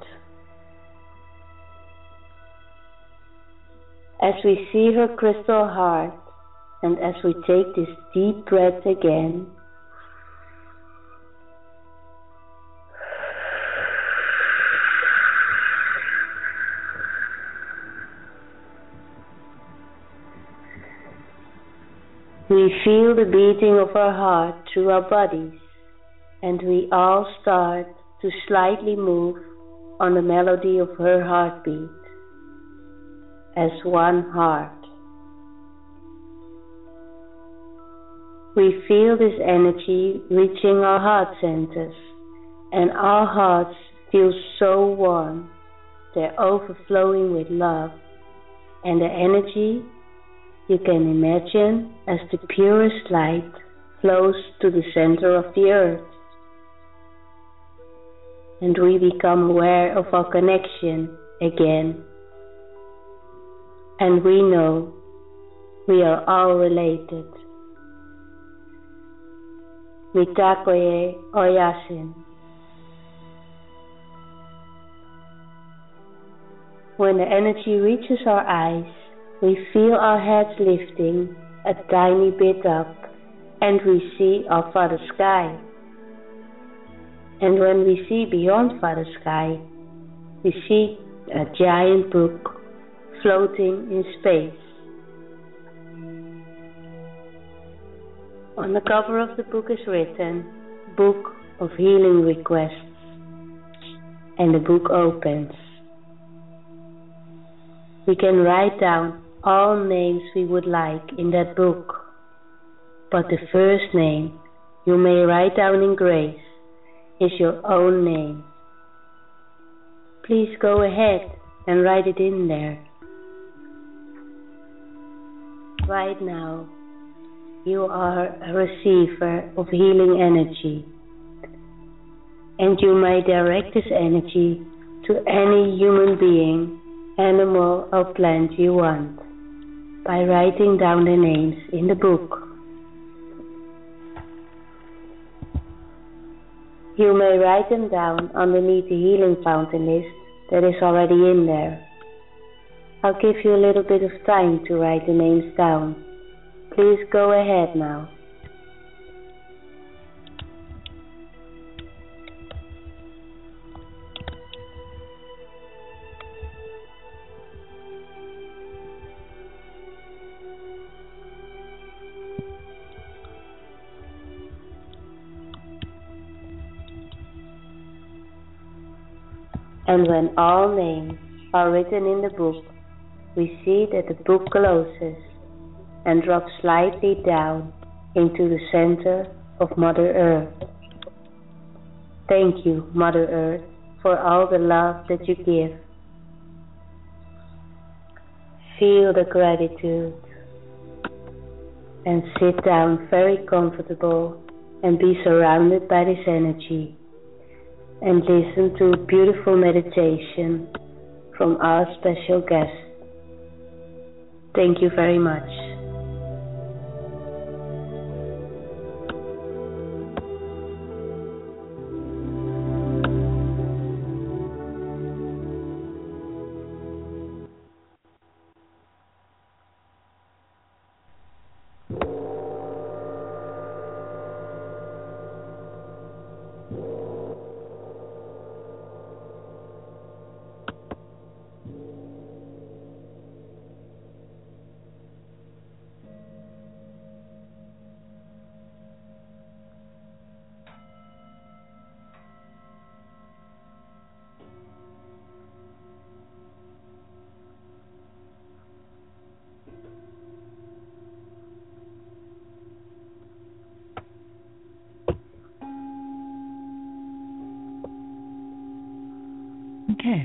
As we see her crystal heart, and as we take this deep breath again, We feel the beating of our heart through our bodies, and we all start to slightly move on the melody of her heartbeat as one heart. We feel this energy reaching our heart centers, and our hearts feel so warm, they're overflowing with love, and the energy, you can imagine, as the purest light flows to the center of the earth. And we become aware of our connection again. And we know we are all related. Mitakoye Oyasin. When the energy reaches our eyes, we feel our heads lifting a tiny bit up, and we see our Father Sky. And when we see beyond Father Sky, we see a giant book floating in space. On the cover of the book is written, Book of Healing Requests, and the book opens. We can write down all names we would like in that book, but the first name you may write down in grace is your own name. Please go ahead and write it in there. Right now, you are a receiver of healing energy, and you may direct this energy to any human being, animal or plant you want by writing down their names in the book. You may write them down underneath the healing fountain list that is already in there. I'll give you a little bit of time to write the names down. Please go ahead now. And when all names are written in the book, we see that the book closes and drops slightly down into the center of Mother Earth. Thank you, Mother Earth, for all the love that you give. Feel the gratitude and sit down very comfortable and be surrounded by this energy, and listen to a beautiful meditation from our special guest. Thank you very much. Okay.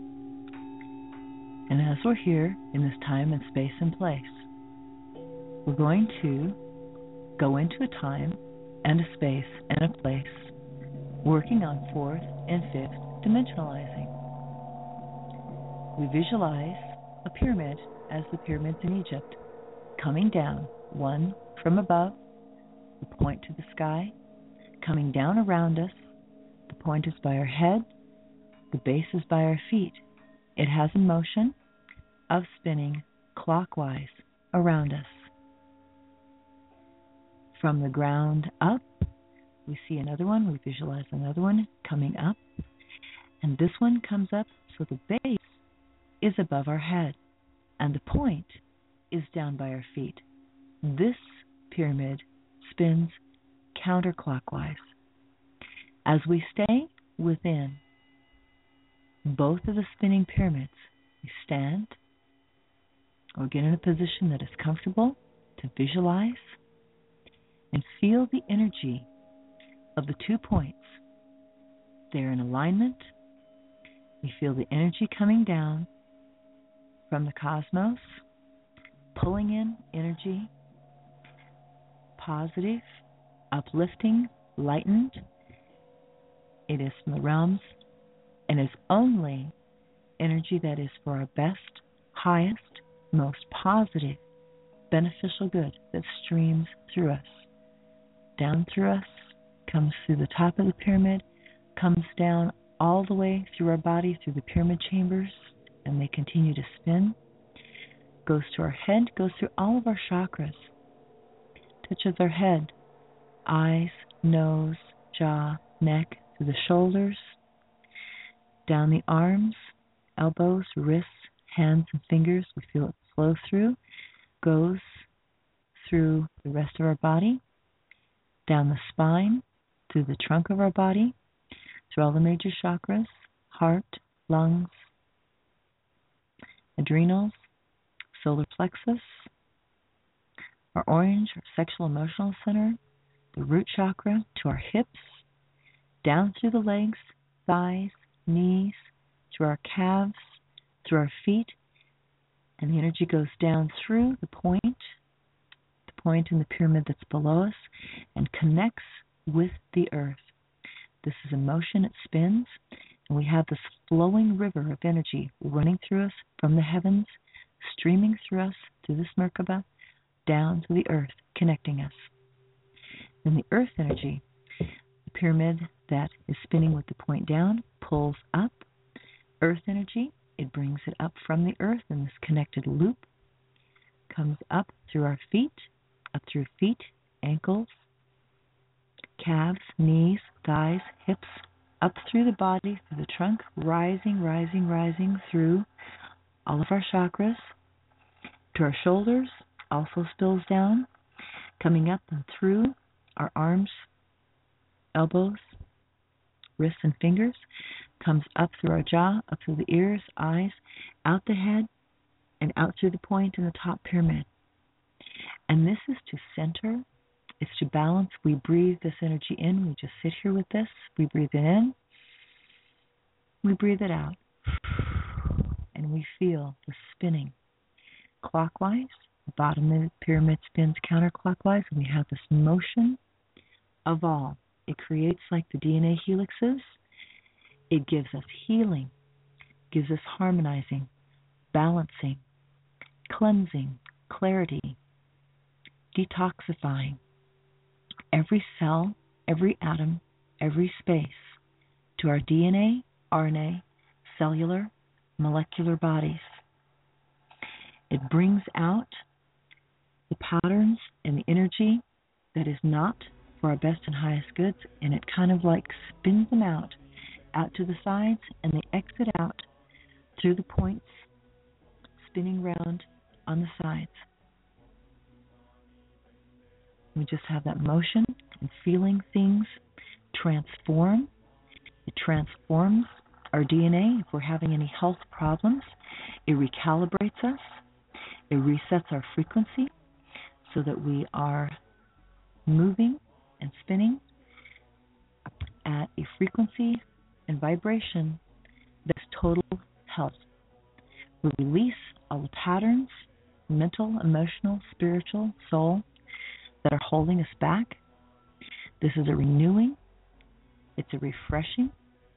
And as we're here in this time and space and place, we're going to go into a time and a space and a place working on fourth and fifth dimensionalizing. We visualize a pyramid as the pyramids in Egypt, coming down, one from above, the point to the sky, coming down around us, the point is by our head, the base is by our feet. It has a motion of spinning clockwise around us. From the ground up, we see another one, we visualize another one coming up, and this one comes up so the base is above our head, and the point is down by our feet. This pyramid spins counterclockwise. As we stay within both of the spinning pyramids, we stand or get in a position that is comfortable to visualize and feel the energy of the two points. They're in alignment. We feel the energy coming down from the cosmos, pulling in energy, positive, uplifting, lightened. It is from the realms and is only energy that is for our best, highest, most positive, beneficial good that streams through us. Down through us, comes through the top of the pyramid, comes down all the way through our body, through the pyramid chambers, and they continue to spin. Goes to our head, goes through all of our chakras. Touches our head, eyes, nose, jaw, neck, through the shoulders, down the arms, elbows, wrists, hands, and fingers. We feel it flow through. Goes through the rest of our body, down the spine, through the trunk of our body, through all the major chakras, heart, lungs, adrenals, solar plexus, our orange, our sexual emotional center, the root chakra, to our hips, down through the legs, thighs, knees, through our calves, through our feet, and the energy goes down through the point, the point in the pyramid that's below us, and connects with the earth. This is a motion, it spins, and we have this flowing river of energy running through us from the heavens, streaming through us, through this Merkaba, down to the earth, connecting us. Then the earth energy, the pyramid that is spinning with the point down, pulls up. Earth energy, it brings it up from the earth in this connected loop, comes up through our feet, up through feet, ankles, calves, knees, thighs, hips, up through the body, through the trunk, rising, rising, rising through all of our chakras, to our shoulders, also spills down, coming up and through our arms, elbows, wrists, and fingers, comes up through our jaw, up through the ears, eyes, out the head, and out through the point in the top pyramid. And this is to center, it's to balance. We breathe this energy in. We just sit here with this. We breathe it in. We breathe it out. And we feel the spinning clockwise. The bottom of the pyramid spins counterclockwise, and we have this motion of all. It creates like the D N A helixes. It gives us healing, gives us harmonizing, balancing, cleansing, clarity, detoxifying every cell, every atom, every space to our D N A, R N A, cellular, molecular bodies. It brings out the patterns and the energy that is not for our best and highest goods, and it kind of like spins them out, out to the sides, and they exit out through the points, spinning round on the sides. We just have that motion and feeling things transform. It transforms our D N A. If we're having any health problems, it recalibrates us. It resets our frequency so that we are moving and spinning at a frequency and vibration that's total health. We release all the patterns, mental, emotional, spiritual, soul, that are holding us back. This is a renewing. It's a refreshing.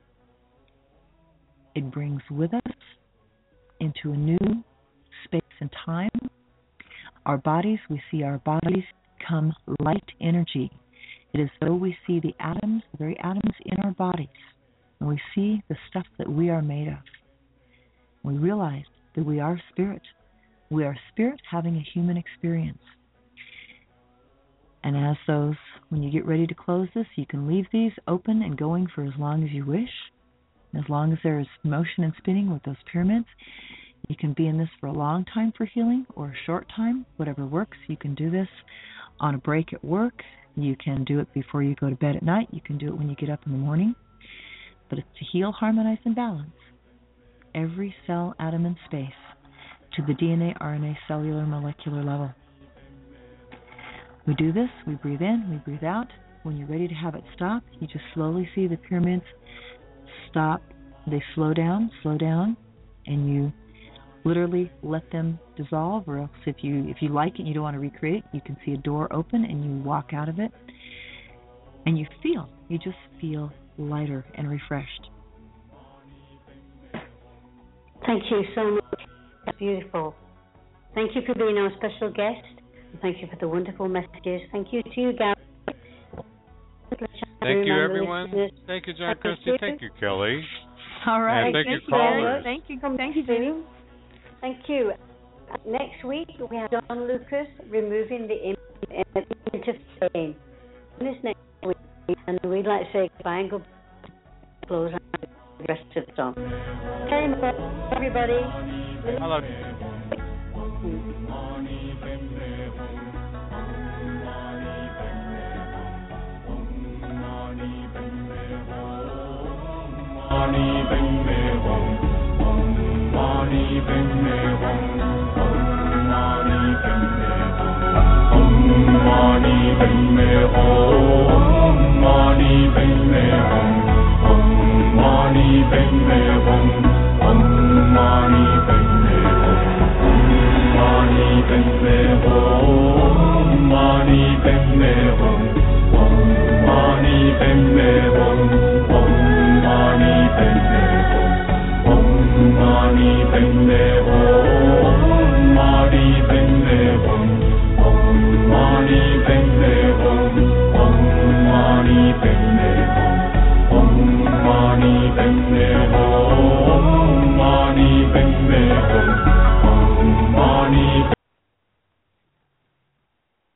It brings with us into a new space and time. Our bodies, we see our bodies become light energy. It is though we see the atoms, the very atoms in our bodies, and we see the stuff that we are made of. We realize that we are spirit. We are spirit having a human experience. And as those, when you get ready to close this, you can leave these open and going for as long as you wish. As long as there is motion and spinning with those pyramids, you can be in this for a long time for healing or a short time, whatever works. You can do this on a break at work. You can do it before you go to bed at night. You can do it when you get up in the morning. But it's to heal, harmonize, and balance every cell, atom, and space to the D N A, R N A, cellular, molecular level. We do this, we breathe in, we breathe out. When you're ready to have it stop, you just slowly see the pyramids stop. They slow down, slow down, and you literally let them dissolve, or else if you if you like it and you don't want to recreate, you can see a door open and you walk out of it. And you feel, you just feel lighter and refreshed. Thank you so much. That's beautiful. Thank you for being our special guest. And thank you for the wonderful messages. Thank you to you, Gary. Thank you, everyone. Thank you, John Christie. Thank you, Kelly. All right. And thank, thank you, callers. Thank you. Thank you, Jimmy. Thank you. Next week, we have John Lucas removing the image of pain. This next week, and we'd like to say goodbye and go close the rest of the song. Okay, everybody. Hello. Mani Padme Hum, Om Mani Padme Hum, Om Mani Padme Hum, Om Mani Padme Hum, Om Mani Padme